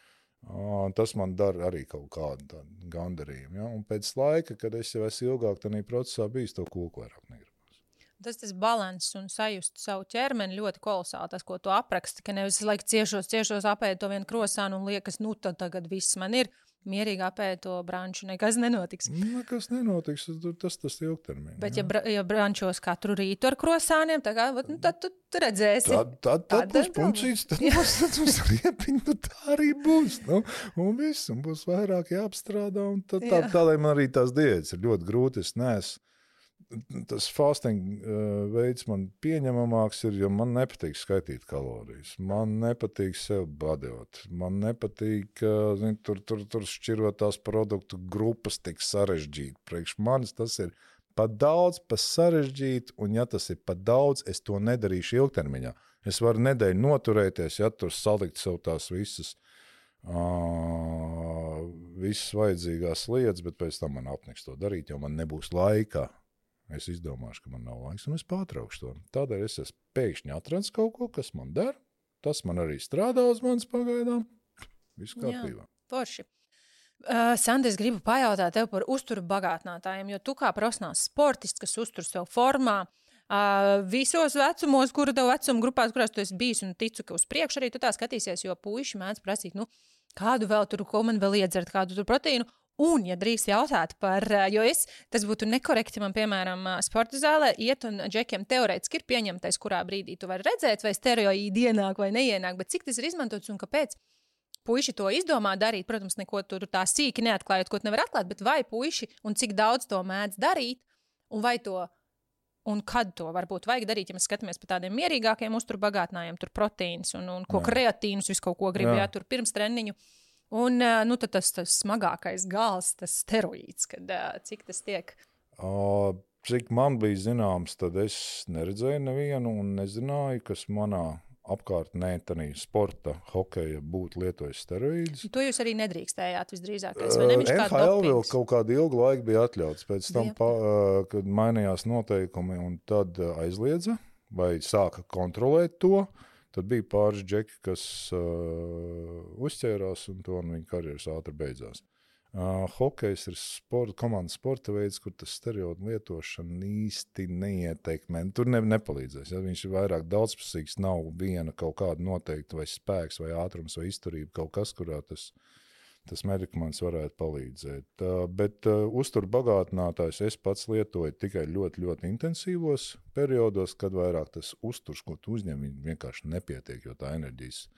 Un tas man dara arī kaut kādu tādu gandarījumu. Ja? Un pēc laika, kad es jau esmu ilgāk tādā procesā bijis, to kūku vairāk negribu. Tas tas balanss un sajust savu ķermeni ļoti kolosāli, tas, ko tu apraksti, ka nevis laik ciešos, ciešos apēd to vienu krosānu un liekas, nu tad tagad viss man ir, mierīgi apēd to branču, nekas nenotiks. Nekas nenotiks, tas tas ilgtermiņā. Bet ja, bra ja brančos katru rītu ar krosāniem, tā kā, nu, tad tu redzēsi. Tad, tad, tad būs puncīts, tad būs riepiņi, nu tā arī būs. Nu, un viss, un būs vairāk jāapstrādā, un tad, tā, tādēļ man arī tās diētas ir ļoti grūti, es neesmu. Tas fasting uh, veids man pieņemamāks ir, jo man nepatīk skaitīt kalorijas. Man nepatīk sev badot. Man nepatīk, uh, zin, tur, tur, tur šķirot tās produktu grupas tik sarežģīt. Priekš manis tas ir pa daudz, pa sarežģīt, un ja tas ir pa daudz, es to nedarīšu ilgtermiņā. Es varu nedēļu noturēties, ja tur salikt sev tās visas, uh, visas vajadzīgās lietas, bet pēc tam man apniks to darīt, jo man nebūs laika. Es izdomāšu, ka man nav laiks, un es pārtraukšu to. Tādēļ es esmu pēkšņi atradis kaut ko, kas man der. Tas man arī strādā uz manas pagaidām. Viss kārtībā. Jā, forši. Uh, Sandi, es gribu pajautāt tev par uzturu bagātinātājiem, jo tu kā profesionāls sportists, kas uztur sev formā, uh, visos vecumos, kuru tev vecuma grupās, kurās tu esi bijis, un ticu, ka uz priekšu arī tu tā skatīsies, jo puiši mēdz prasīt, nu, kādu vēl tur, ko man vēl iedzert, kādu tur proteīnu. Un, ja drīkst jautāt par, jo es, tas būtu nekorekti man, piemēram, sporta zālē, iet un džekiem teorētiski ir pieņemtais, kurā brīdī tu vari redzēt, vai steroīdi ienāk vai neienāk, bet cik tas ir izmantots un kāpēc puiši to izdomā darīt. Protams, neko tur tā sīki neatklājot, ko tu nevar atklāt, bet vai puiši un cik daudz to mēdz darīt, un vai to, un kad to varbūt vajag darīt, ja mēs skatāmies par tādiem mierīgākiem uzturu bagātinājumiem, tur proteīns un, un ko kreatīnus, visu kaut ko grib, jā, tur pirms treniņu. Un nu, tad tas, tas smagākais gals, tas steroīds, kad cik tas tiek? Uh, cik man bija zināms, tad es neredzēju nevienu un nezināju, kas manā apkārtnē tanī sporta hokeja būtu lietojis steroīdus. To jūs arī nedrīkstējāt visdrīzākais, vai ne? Uh, N H L vēl kaut kādu ilgu laiku bija atļauts, pēc tam, pa, uh, kad mainījās noteikumi un tad aizliedza vai sāka kontrolēt to. Tad bija pāris džeki, kas uh, uzķērās, un to un viņa karjeras ātri beidzās. Uh, hokejs ir sport, komandas sporta veids, kur tas steroīdu lietošana īsti neietekmē. Tur ne, nepalīdzēs. Ja? Viņš ir vairāk daudzpusīgs, nav viena kaut kāda noteikta vai spēks, vai ātrums, vai izturība, kaut kas, kurā tas, tas medikaments varētu palīdzēt. Uh, bet uh, uztur bagātinātājs es pats lietoju tikai ļoti, ļoti intensīvos periodos, kad vairāk tas uzturs, ko tu uzņem, vienkārši nepietiek, jo tā enerģijas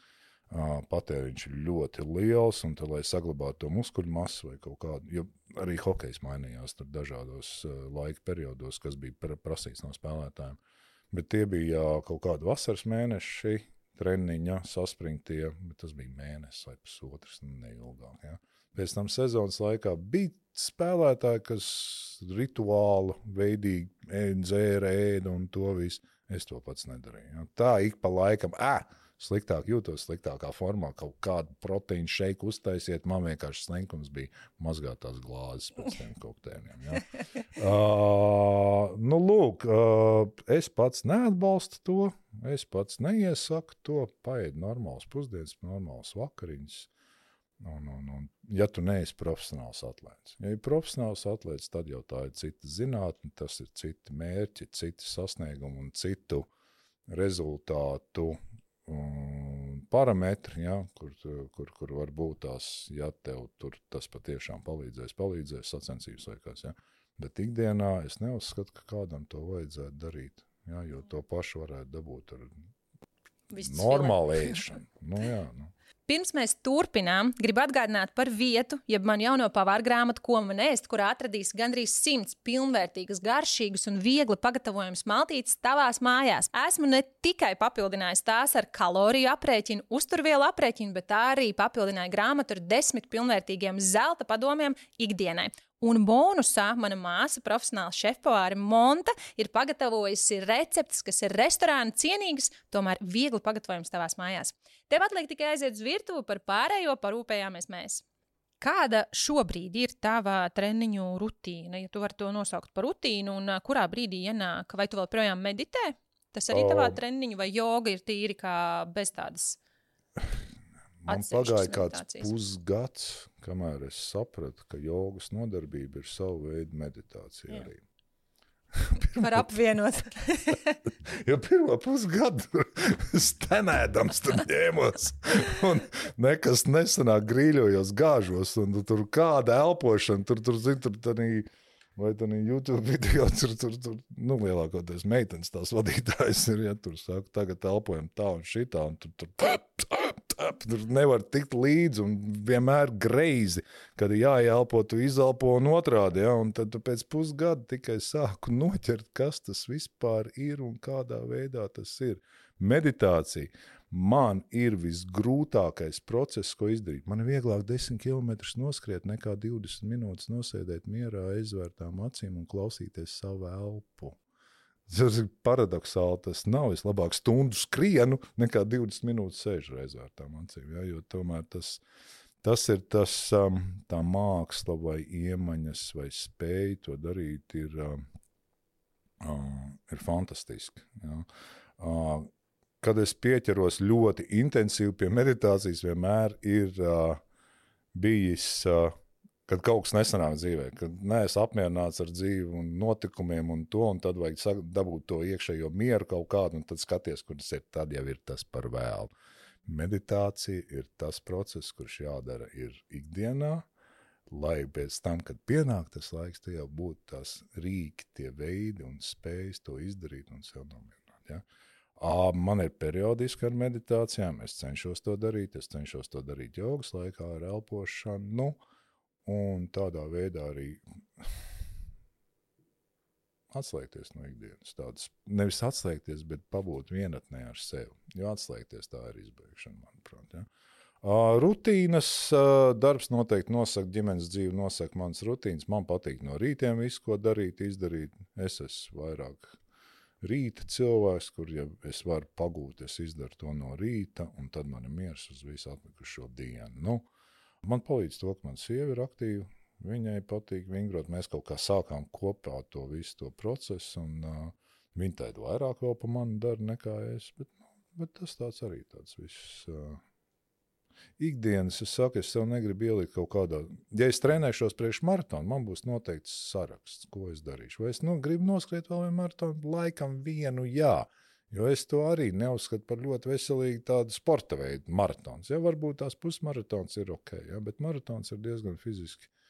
Uh, patēriņš ir ļoti liels, un tad, lai saglabātu to muskuļu masu vai kaut kādu, jo arī hokejs mainījās tur dažādos uh, laika periodos, kas bija prasīts no spēlētājiem. Bet tie bija uh, kaut kādi vasaras mēneši, treniņa, saspringtie, bet tas bija mēnesis vai pusotrs, neilgāk. Ja. Pēc tam sezonas laikā bija spēlētāji, kas rituālu veidīgi ēd, dzēra, ēda un to visu. Es to pats nedarīju. Ja. Tā ik pa laikam, ā, sliktāk jūtos, sliktākā formā, kaut kādu proteīnu šeiku uztaisiet, man vienkārši slenkums bija mazgāt tās glāzes pēc tiem koktēļiem. Ja. uh, nu, lūk, uh, es pats neatbalstu to, es pats neiesaku to, paēd normāls pusdienas, normāls vakariņas, un, un, un ja tu neesi profesionāls atlēts. Ja ir profesionāls atlēts, tad jau tā ir cita zinātne, tas ir citi mērķi, citi sasniegumi un citu rezultātu Um, parametri, ja, kur, kur, kur var būt tās, ja tev tur tas patiešām palīdzēs, palīdzēs sacensības vai kas, ja. Bet ikdienā es neuzskatu, ka kādam to vajadzētu darīt, ja, jo to pašu varētu dabūt ar normālu ēšanu. Nu, jā, nu. Pirms mēs turpinām, gribu atgādināt par vietu, jeb man jauno pavāru grāmatu, ko man ēst, kurā atradīs gandrīz simts pilnvērtīgas, garšīgas un viegli pagatavojamas maltītes tavās mājās. Esmu ne tikai papildinājis tās ar kaloriju aprēķinu, uzturvielu aprēķinu, bet arī papildināju grāmatu ar desmit pilnvērtīgiem zelta padomiem ikdienai. Un bonusā mana māsa, profesionāla šefpavāre Monta, ir pagatavojusi receptes, kas ir restorāna cienīgas, tomēr viegli pagatavojams tavās mājās. Tev atliek tikai aiziet uz virtuvi, par pārējo parūpējāmies mēs. Kāda šobrīd ir tava treniņu rutīna, ja tu vari to nosaukt par rutīnu, un kurā brīdī ienāk, vai tu vēl projām meditē? Tas arī tavā treniņu, vai joga ir tīri kā bez tādas... Man pagāja kāds pusgads, kamēr es sapratu, ka jogas nodarbība ir savu veidu meditācija Jā. Arī. Pirmā... Var apvienot. Jo pirmo pusgadu stenēdams tur ņēmos un nekas nesanāk, grīļojos, gāžos un tur kāda elpošana, tur, tur, zin, tur, tur, vai tad YouTube video, tur, tur, tur, nu, lielākoties meitenes tās vadītājs ir, ja tur saka, tagad elpojam tā un šitā, un tur, tur, tap, tap, tap, tur nevar tikt līdzi, un vienmēr greizi, kad jāielpo, tu izelpo un otrādi, ja, un tad tu pēc pusgada tikai sāku noķert, kas tas vispār ir un kādā veidā tas ir. Meditācija man ir visgrūtākais process, ko izdarīt. Man ir vieglāk desmit kilometrus noskriet nekā divdesmit minūtes nosēdēt mierā, aizvērtām acīm un klausīties savu elpu. Tas ir paradoxāli, tas nav. Es labāk stundu skrienu nekā divdesmit minūtes sēžu aizvērtām acīm, ja, jo tomēr tas, tas ir tas, um, tā māksla vai iemaņas vai spēja to darīt ir, um, uh, ir fantastiski. Ja. Uh, Kad es pieķeros ļoti intensīvi pie meditācijas, vienmēr ir uh, bijis, uh, kad kaut kas nesanāk dzīvē, kad neesmu apmierināts ar dzīvi un notikumiem un to, un tad vajag dabūt to iekšējo mieru kaut kādu, un tad skaties, kur tas ir, tad jau ir tas par vēlu. Meditācija ir tas process, kurš jādara ir ikdienā, lai pēc tam, kad pienāk tas laiks, te jau būtu tās rīki, tie veidi un spējas to izdarīt un sev nomierināt, ja? Man ir periodiski ar meditācijām, es cenšos to darīt, es cenšos to darīt jogas laikā ar elpošanu, nu, un tādā veidā arī atslēgties no ikdienas. Tādas, nevis atslēgties, bet pabūt vienatnē ar sevi, jo atslēgties tā ir izbeigšana, manuprāt. Ja. Rutīnas darbs noteikti nosaka, ģimenes dzīve nosaka manas rutīnas, man patīk no rītiem visu, ko darīt, izdarīt, es esmu vairāk rīta cilvēks, kur ja es varu pagūt, es izdaru to no rīta, un tad man ir miers uz visu atlikušo dienu. Nu, man palīdz to, ka man sieva ir aktīva, viņai patīk vingrot, mēs kaut kā sākām kopā to visu to procesu, un uh, viņa tāda vairāk vēl pa mani dara nekā es, bet, nu, bet tas tāds arī tāds viss... Uh, Ikdienas, es saku, es sev negribu ielikt kaut kādā, ja es trenēšos priekš maratonu, man būs noteikts saraksts, ko es darīšu. Vai es nu, gribu noskriet vēl vienu maratonu, laikam vienu jā, jo es to arī neuzskatu par ļoti veselīgu tādu sporta veidu maratons. Ja, varbūt tās pusmaratons ir ok, ja, bet maratons ir diezgan fiziski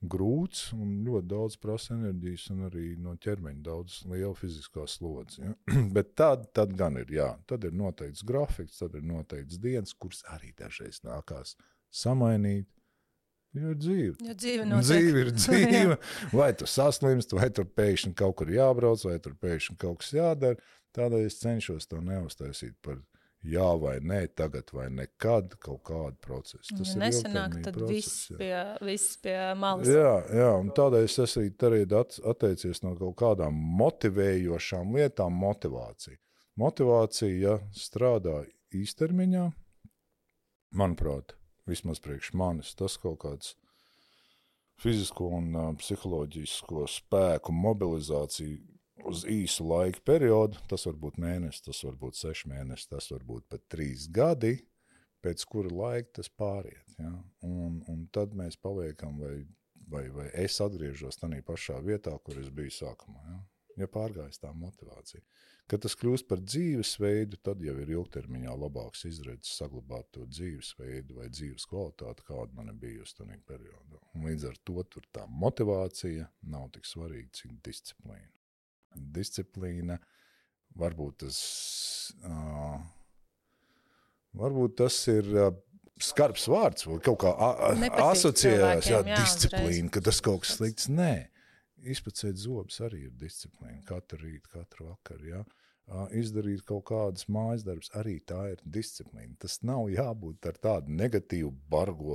grūts un ļoti daudz prasa enerģijas un arī no ķermeņa daudz liela fiziskā slodze. Ja? Bet tad, tad gan ir, jā, tad ir noteikts grafiks, tad ir noteikts dienas, kuras arī dažreiz nākās samainīt. Jo ir dzīve. Jo dzīve notiek. Dzīve ir dzīve. Vai tu saslimst, vai tur pēkšņi kaut kur jābrauc, vai tur pēkšņi kaut kas jādara. Tādēļ es cenšos to neuztaisīt par jā vai nē, tagad vai nekad kaut kādu procesu. Tas ja ir nesanāk, tad process, viss, pie, viss pie malas. Jā, jā, un tādēļ es esmu arī atteicies no kaut kādām motivējošām lietām motivācija. Motivācija, ja strādā īstermiņā, manuprāt, vismaz priekš manis, tas kaut kāds fizisko un uh, psiholoģisko spēku mobilizāciju uz īsu laika periodu, tas var būt mēnesis, tas var būt seši mēneši, tas var būt pat trīs gadi, pēc kura laika tas pāriet. Ja? Un, un tad mēs paliekam, vai, vai, vai es atgriežos tādā pašā vietā, kur es biju sākumā. Ja, ja pārgājis tā motivācija. Kad tas kļūst par dzīvesveidu, tad jau ir ilgtermiņā labāks izredzes saglabāt to dzīvesveidu vai dzīves kvalitāti, kāda man bija uz tādā periodā. Un līdz ar to tur tā motivācija nav tik svarīga, cik disciplīna. Disciplīna, varbūt tas, uh, varbūt tas ir uh, skarbs vārds, vai kaut kā asociējās, jā, disciplīna, ka tas kaut kas slikts. Nē. Izpacēt zobus arī ir disciplīna. Katru rītu, katru vakaru, ja? Izdarīt kaut kādas mājas darbus, arī tā ir disciplīna. Tas nav jābūt ar tādu negatīvu, bargo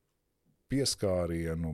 pieskārienu,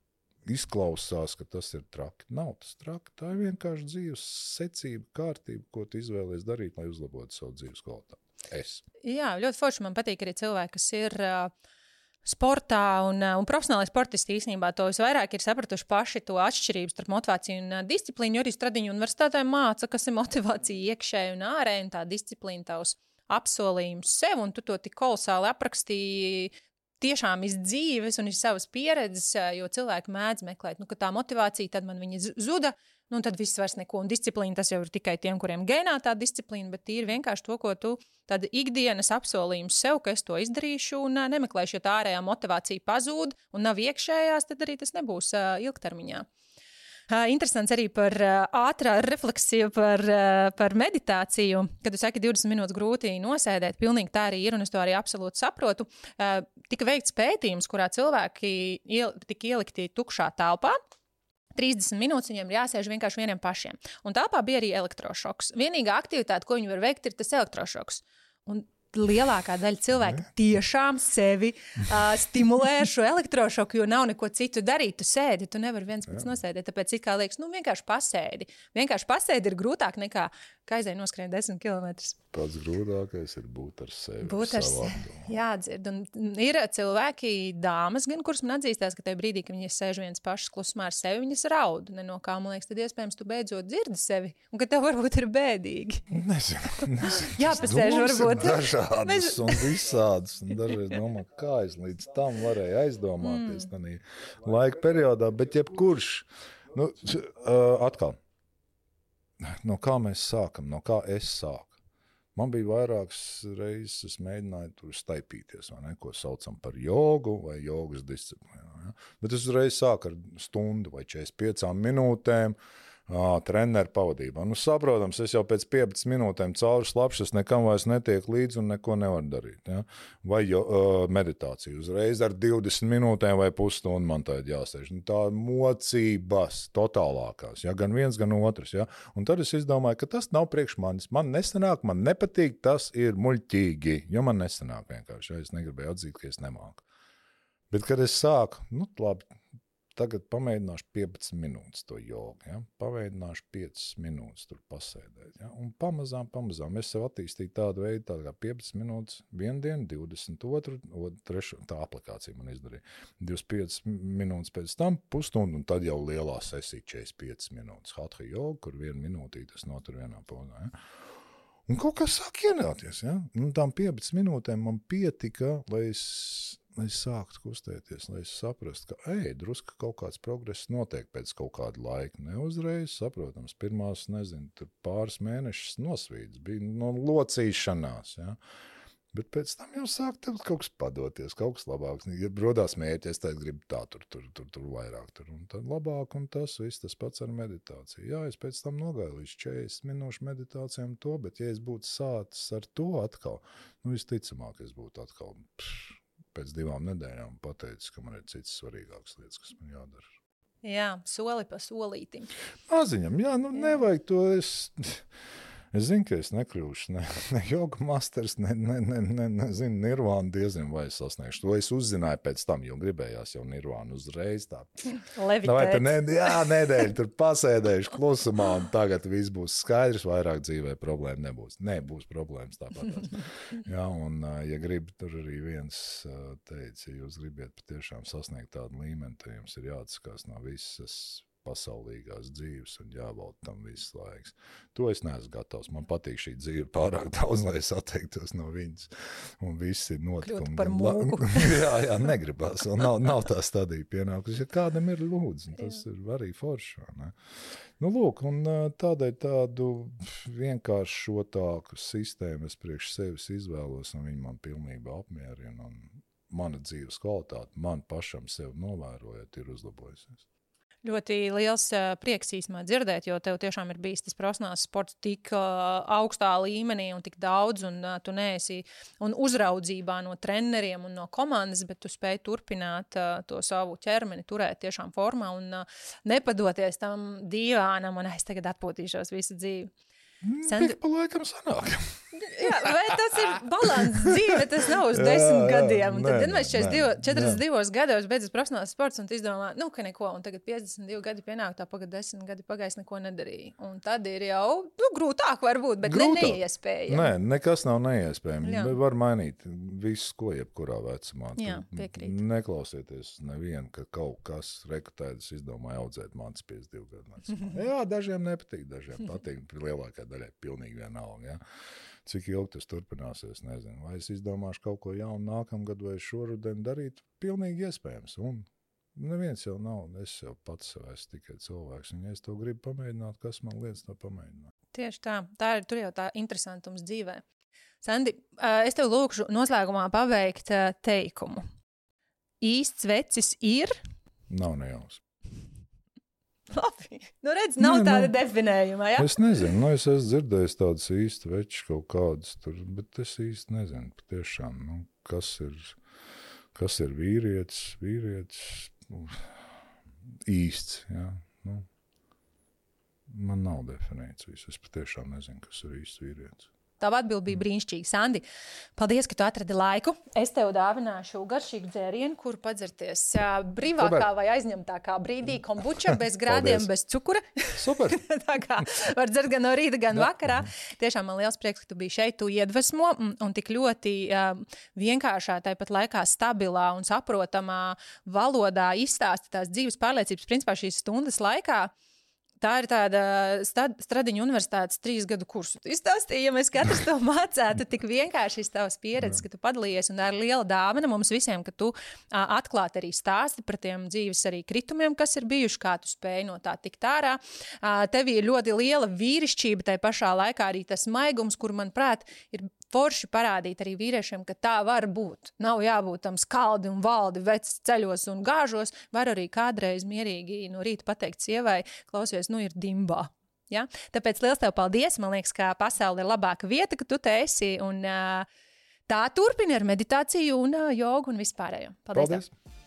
izklausās, ka tas ir traki. Nav tas traki, tā ir vienkārši dzīves secība, kārtība, ko tu izvēlies darīt, lai uzlabotu savu dzīves kvalitāti. Es. Jā, ļoti forši man patīk arī cilvēki, kas ir uh, sportā un, un profesionāli sportisti īstenībā to visvairāk ir sapratuši paši to atšķirību starp motivāciju un disciplīnu, jo arī Stradiņu universitātē māca, kas ir motivācija iekšēji un ārēji, un tā disciplīna tavs apsolījums sev, un tu to tik kolosāli aprakstīji tiešām iz dzīves un iz savas pieredzes, jo cilvēki mēdz meklēt, nu, ka tā motivācija, tad man viņa zuda, nu, tad viss vairs neko, un disciplīna tas jau ir tikai tiem, kuriem gēnā tā disciplīna, bet ir vienkārši to, ko tu tāda ikdienas apsolījums sev, ka es to izdarīšu un nemeklēšu, ja tā ārējā motivācija pazūd un nav iekšējās, tad arī tas nebūs uh, ilgtermiņā. Uh, interesants arī par uh, ātrā refleksiju par, uh, par meditāciju, kad tu saki divdesmit minūtes grūti nosēdēt, pilnīgi tā arī ir, un es to arī absolūti saprotu. Uh, tika veikts pētījums, kurā cilvēki iel, tika ielikti tukšā telpā, trīsdesmit minūtes viņiem ir jāsēž vienkārši vieniem pašiem. Un telpā bija arī elektrošoks. Vienīgā aktivitāte, ko viņi var veikt, ir tas elektrošoks. Un lielākā daļa cilvēku tiešām sevi uh, stimulē ar šo elektrošoku, jo nav neko citu darīt. Tu sēdi, tu nevari viens pats nosēdēt, tāpēc it kā liekas, nu vienkārši pasēdi. Vienkārši pasēdi ir grūtāk nekā kaizai noskrien desmit kilometrus. Pats grūtākais ir būt ar sevi. Būt ar sevi, jādzird. Un ir cilvēki, dāmas gan, kuras man atzīstās, ka tajā brīdī, kad viņas sēž viens pašas klusumā ar sevi, viņas raud. Ne no kā, man liekas, tad iespējams tu beidzot dzirdi sevi, un ka tev varbūt ir bēdīgi. Nezinu, nezinu. Jāpasēž varbūt. Dažādas Mēs... un visādas. Un dažreiz domā, kā es līdz tam varēju aizdomāties mm. tādā laika periodā, bet jebkurš, nu, uh, atkal, no kā mēs sākam, no kā es sāku. Man bija vairākas reizes, es mēģināju tur staipīties, vai ne, ko saucam par jogu vai jogas disciplīnu. Ja? Bet es uzreiz sāku ar stundu vai četrdesmit piecām minūtēm ā, treneru pavadībā. Nu, saprotams, es jau pēc piecpadsmit minūtēm cauri slapšas nekam vairs netiek līdzi un neko nevar darīt. Ja? Vai jo, uh, meditācija uzreiz ar divdesmit minūtēm vai pusstundu man tagad jāsēž. Nu, tā mocības totālākās, ja? Gan viens, gan otrs. Ja? Un tad es izdomāju, ka tas nav priekš manis. Man nesanāk, man nepatīk, tas ir muļķīgi, jo man nesanāk vienkārši. Ja? Es negribēju atzīt, ka es nemāku. Bet, kad es sāku, nu, labi, tagad pamēģināšu piecpadsmit minūtes to jogu, ja? Pamēģināšu piecas minūtes tur pasēdēt. Ja? Un pamazām, pamazām es sev attīstīju tādu veidu, tādu kā piecpadsmit minūtes vienu dienu, divdesmit otru, trešo, tā aplikācija man izdarīja. divdesmit piecas minūtes pēc tam, pusstundu, un tad jau lielā sesija četrdesmit piecas minūtes. Hatha joga, kur vienu minūtīti es notur vienā pozā. Ja? Un kaut kas sāk ienāties. Ja? Un tām piecpadsmit minūtēm man pietika, lai es... lai es sāktu kustēties, lai es saprastu, ka, ej, drusku kaut kāds progress notiek pēc kaut kāda laika. Neuzreiz, saprotams, pirmās, nezinu, tur pāris mēnešus nosvīdis, bija no locīšanās, ja. Bet pēc tam jau sāk tev kaut kas padoties, kaut kas labāks. Ja rodās mērķi, es tagad gribu tā, tur, tur, tur, tur vairāk, tur, un tad labāk, un tas viss, tas pats ar meditāciju. Jā, es pēc tam nogāju līdz četrdesmit minūšu meditācijām to, bet ja es būtu sācis ar to atkal, nu, visticamāk, es būtu atkal pš, pēc divām nedēļām pateicis, ka man ir cits svarīgākas lietas, kas man jādara. Jā, soli pa solītim. Maziņam, jā, nu, jā. Nevajag to es... Es zinu, ka es nekļūšu ne, ne joga masters, ne, ne, ne, ne, ne zinu, nirvānu diezin vai es sasniegšu. To es uzzināju pēc tam, jo gribējās jau nirvānu uzreiz tā. Levitēt. Ne, jā, nedēļu tur pasēdējuši klusumā un tagad viss būs skaidrs, vairāk dzīvē problēma nebūs. Nē, būs problēmas tāpat. Jā, un ja grib, tur arī viens teica, ja jūs gribiet patiešām sasniegt tādu līmeni, tad jums ir jāatskās no visas pasaulīgās dzīves un jāvalda tam viss laiks. To es neesmu gatavs. Man patīk šī dzīve pārāk daudz, lai es atteiktos no viņas. Un viss ir notikumi. Kļūt par mūku. jā, jā, negribās. Un nav, nav tā stadija pienākusi. Ja kādam ir lūdzu, tas jā. Ir arī forši. Ne? Nu, lūk, un tādēļ tādu vienkāršotāku sistēmu es priekš sevis izvēlos, un viņi man pilnībā apmierina. Un mana dzīves kvalitāte, man pašam sev novērojot, ir uzlabojusies. Ļoti liels uh, prieks īsumā dzirdēt, jo tev tiešām ir bijis tas profesionāls sports tik uh, augstā līmenī un tik daudz, un uh, tu neesi un uzraudzībā no treneriem un no komandas, bet tu spēj turpināt uh, to savu ķermeni, turēt tiešām formā un uh, nepadoties tam dīvānam, un es tagad atpūtīšos visu dzīvi. Sand... Tik pa laikam sanāk. Jā, vai tas ir balans dzīve, tas nav uz desmit jā, gadiem. Un tad vienmēr četrdesmit divos gados beidzas profesionāls sports, un tu izdomā, nu, ka neko, un tagad piecdesmit divi gadi pienāk, tā pagad desmit gadi pagājis, neko nedarīja. Un tad ir jau, nu, grūtāk varbūt, bet grūtāk. Ne neiespējami. Nē, nekas nav neiespējami. Var mainīt visu, ko jebkurā vecumā. Jā, piekrīt. Neklausieties nevienu, ka kaut kas rekutēdas izdomāja audzēt mācis piecdesmit divu gadu vecumā. Jā, dažiem nepatīk, dažiem patīk, lielākā daļai pilnīgi vienalga, jā. Cik ilgi tas turpināsies, nezinu. Vai es izdomāšu kaut ko jaunu nākamgad vai šoruden darīt, pilnīgi iespējams. Un neviens jau nav, es jau pats sev esmu tikai cilvēks. Un ja es to gribu pamēģināt, kas man lietas to pamēģināt? Tieši tā. Tā ir tur jau tā interesantums dzīvē. Sandi, es tev lūkšu noslēgumā pabeigt teikumu. Īsts vecis ir? Nav nejaus. Labi. Nu, redz, nav Nē, tāda nu, definējuma, ja? Es nezinu, nu, es esmu dzirdējis tādas īsti večus kaut kādas tur, bet es īsti nezinu, patiešām, nu, kas ir, kas ir vīrietis, vīrietis, nu, īsts, jā, nu, man nav definīcijas, es patiešām nezinu, kas ir īsts vīrietis. Tava atbilde bija brīnišķīga. Sandi, paldies, ka tu atradi laiku. Es tev dāvināšu garšīgu dzērienu, kuru padzerties brīvākā Super. Vai aizņemtākā brīdī, kombuča, bez grādiem, bez cukura. Super. Tā kā var dzert gan no rīta, gan ja. Vakarā. Tiešām man liels prieks, ka tu biji šeit, tu iedvesmo un, un tik ļoti uh, vienkāršā, tāpat laikā stabilā un saprotamā valodā izstāsti tās dzīves pārliecības, principā šīs stundas laikā. Tā ir tāda stad, Stradiņu universitātes trīs gadu kursu. Tu izstāstīji, ja mēs katrs to mācētu, tik vienkārši ir tavas pieredzes, ka tu padalījies, un tā ir liela dāvana mums visiem, ka tu uh, atklāt arī stāsti par tiem dzīves arī kritumiem, kas ir bijuši, kā tu spēji no tā tikt ārā. Uh, tev ir ļoti liela vīrišķība, tai pašā laikā arī tas maigums, kur, manuprāt, ir forši parādīt arī vīriešiem, ka tā var būt. Nav jābūt tam skaldi un valdi vecs ceļos un gāžos, var arī kādreiz mierīgi no rīta pateikt sievai, klausies, nu ir dimbā. Ja? Tāpēc liels tev paldies, man liekas, ka pasaule ir labāka vieta, ka tu te esi, un uh, tā turpini ar meditāciju un uh, jogu un vispārējo. Paldies! Paldies. Tev.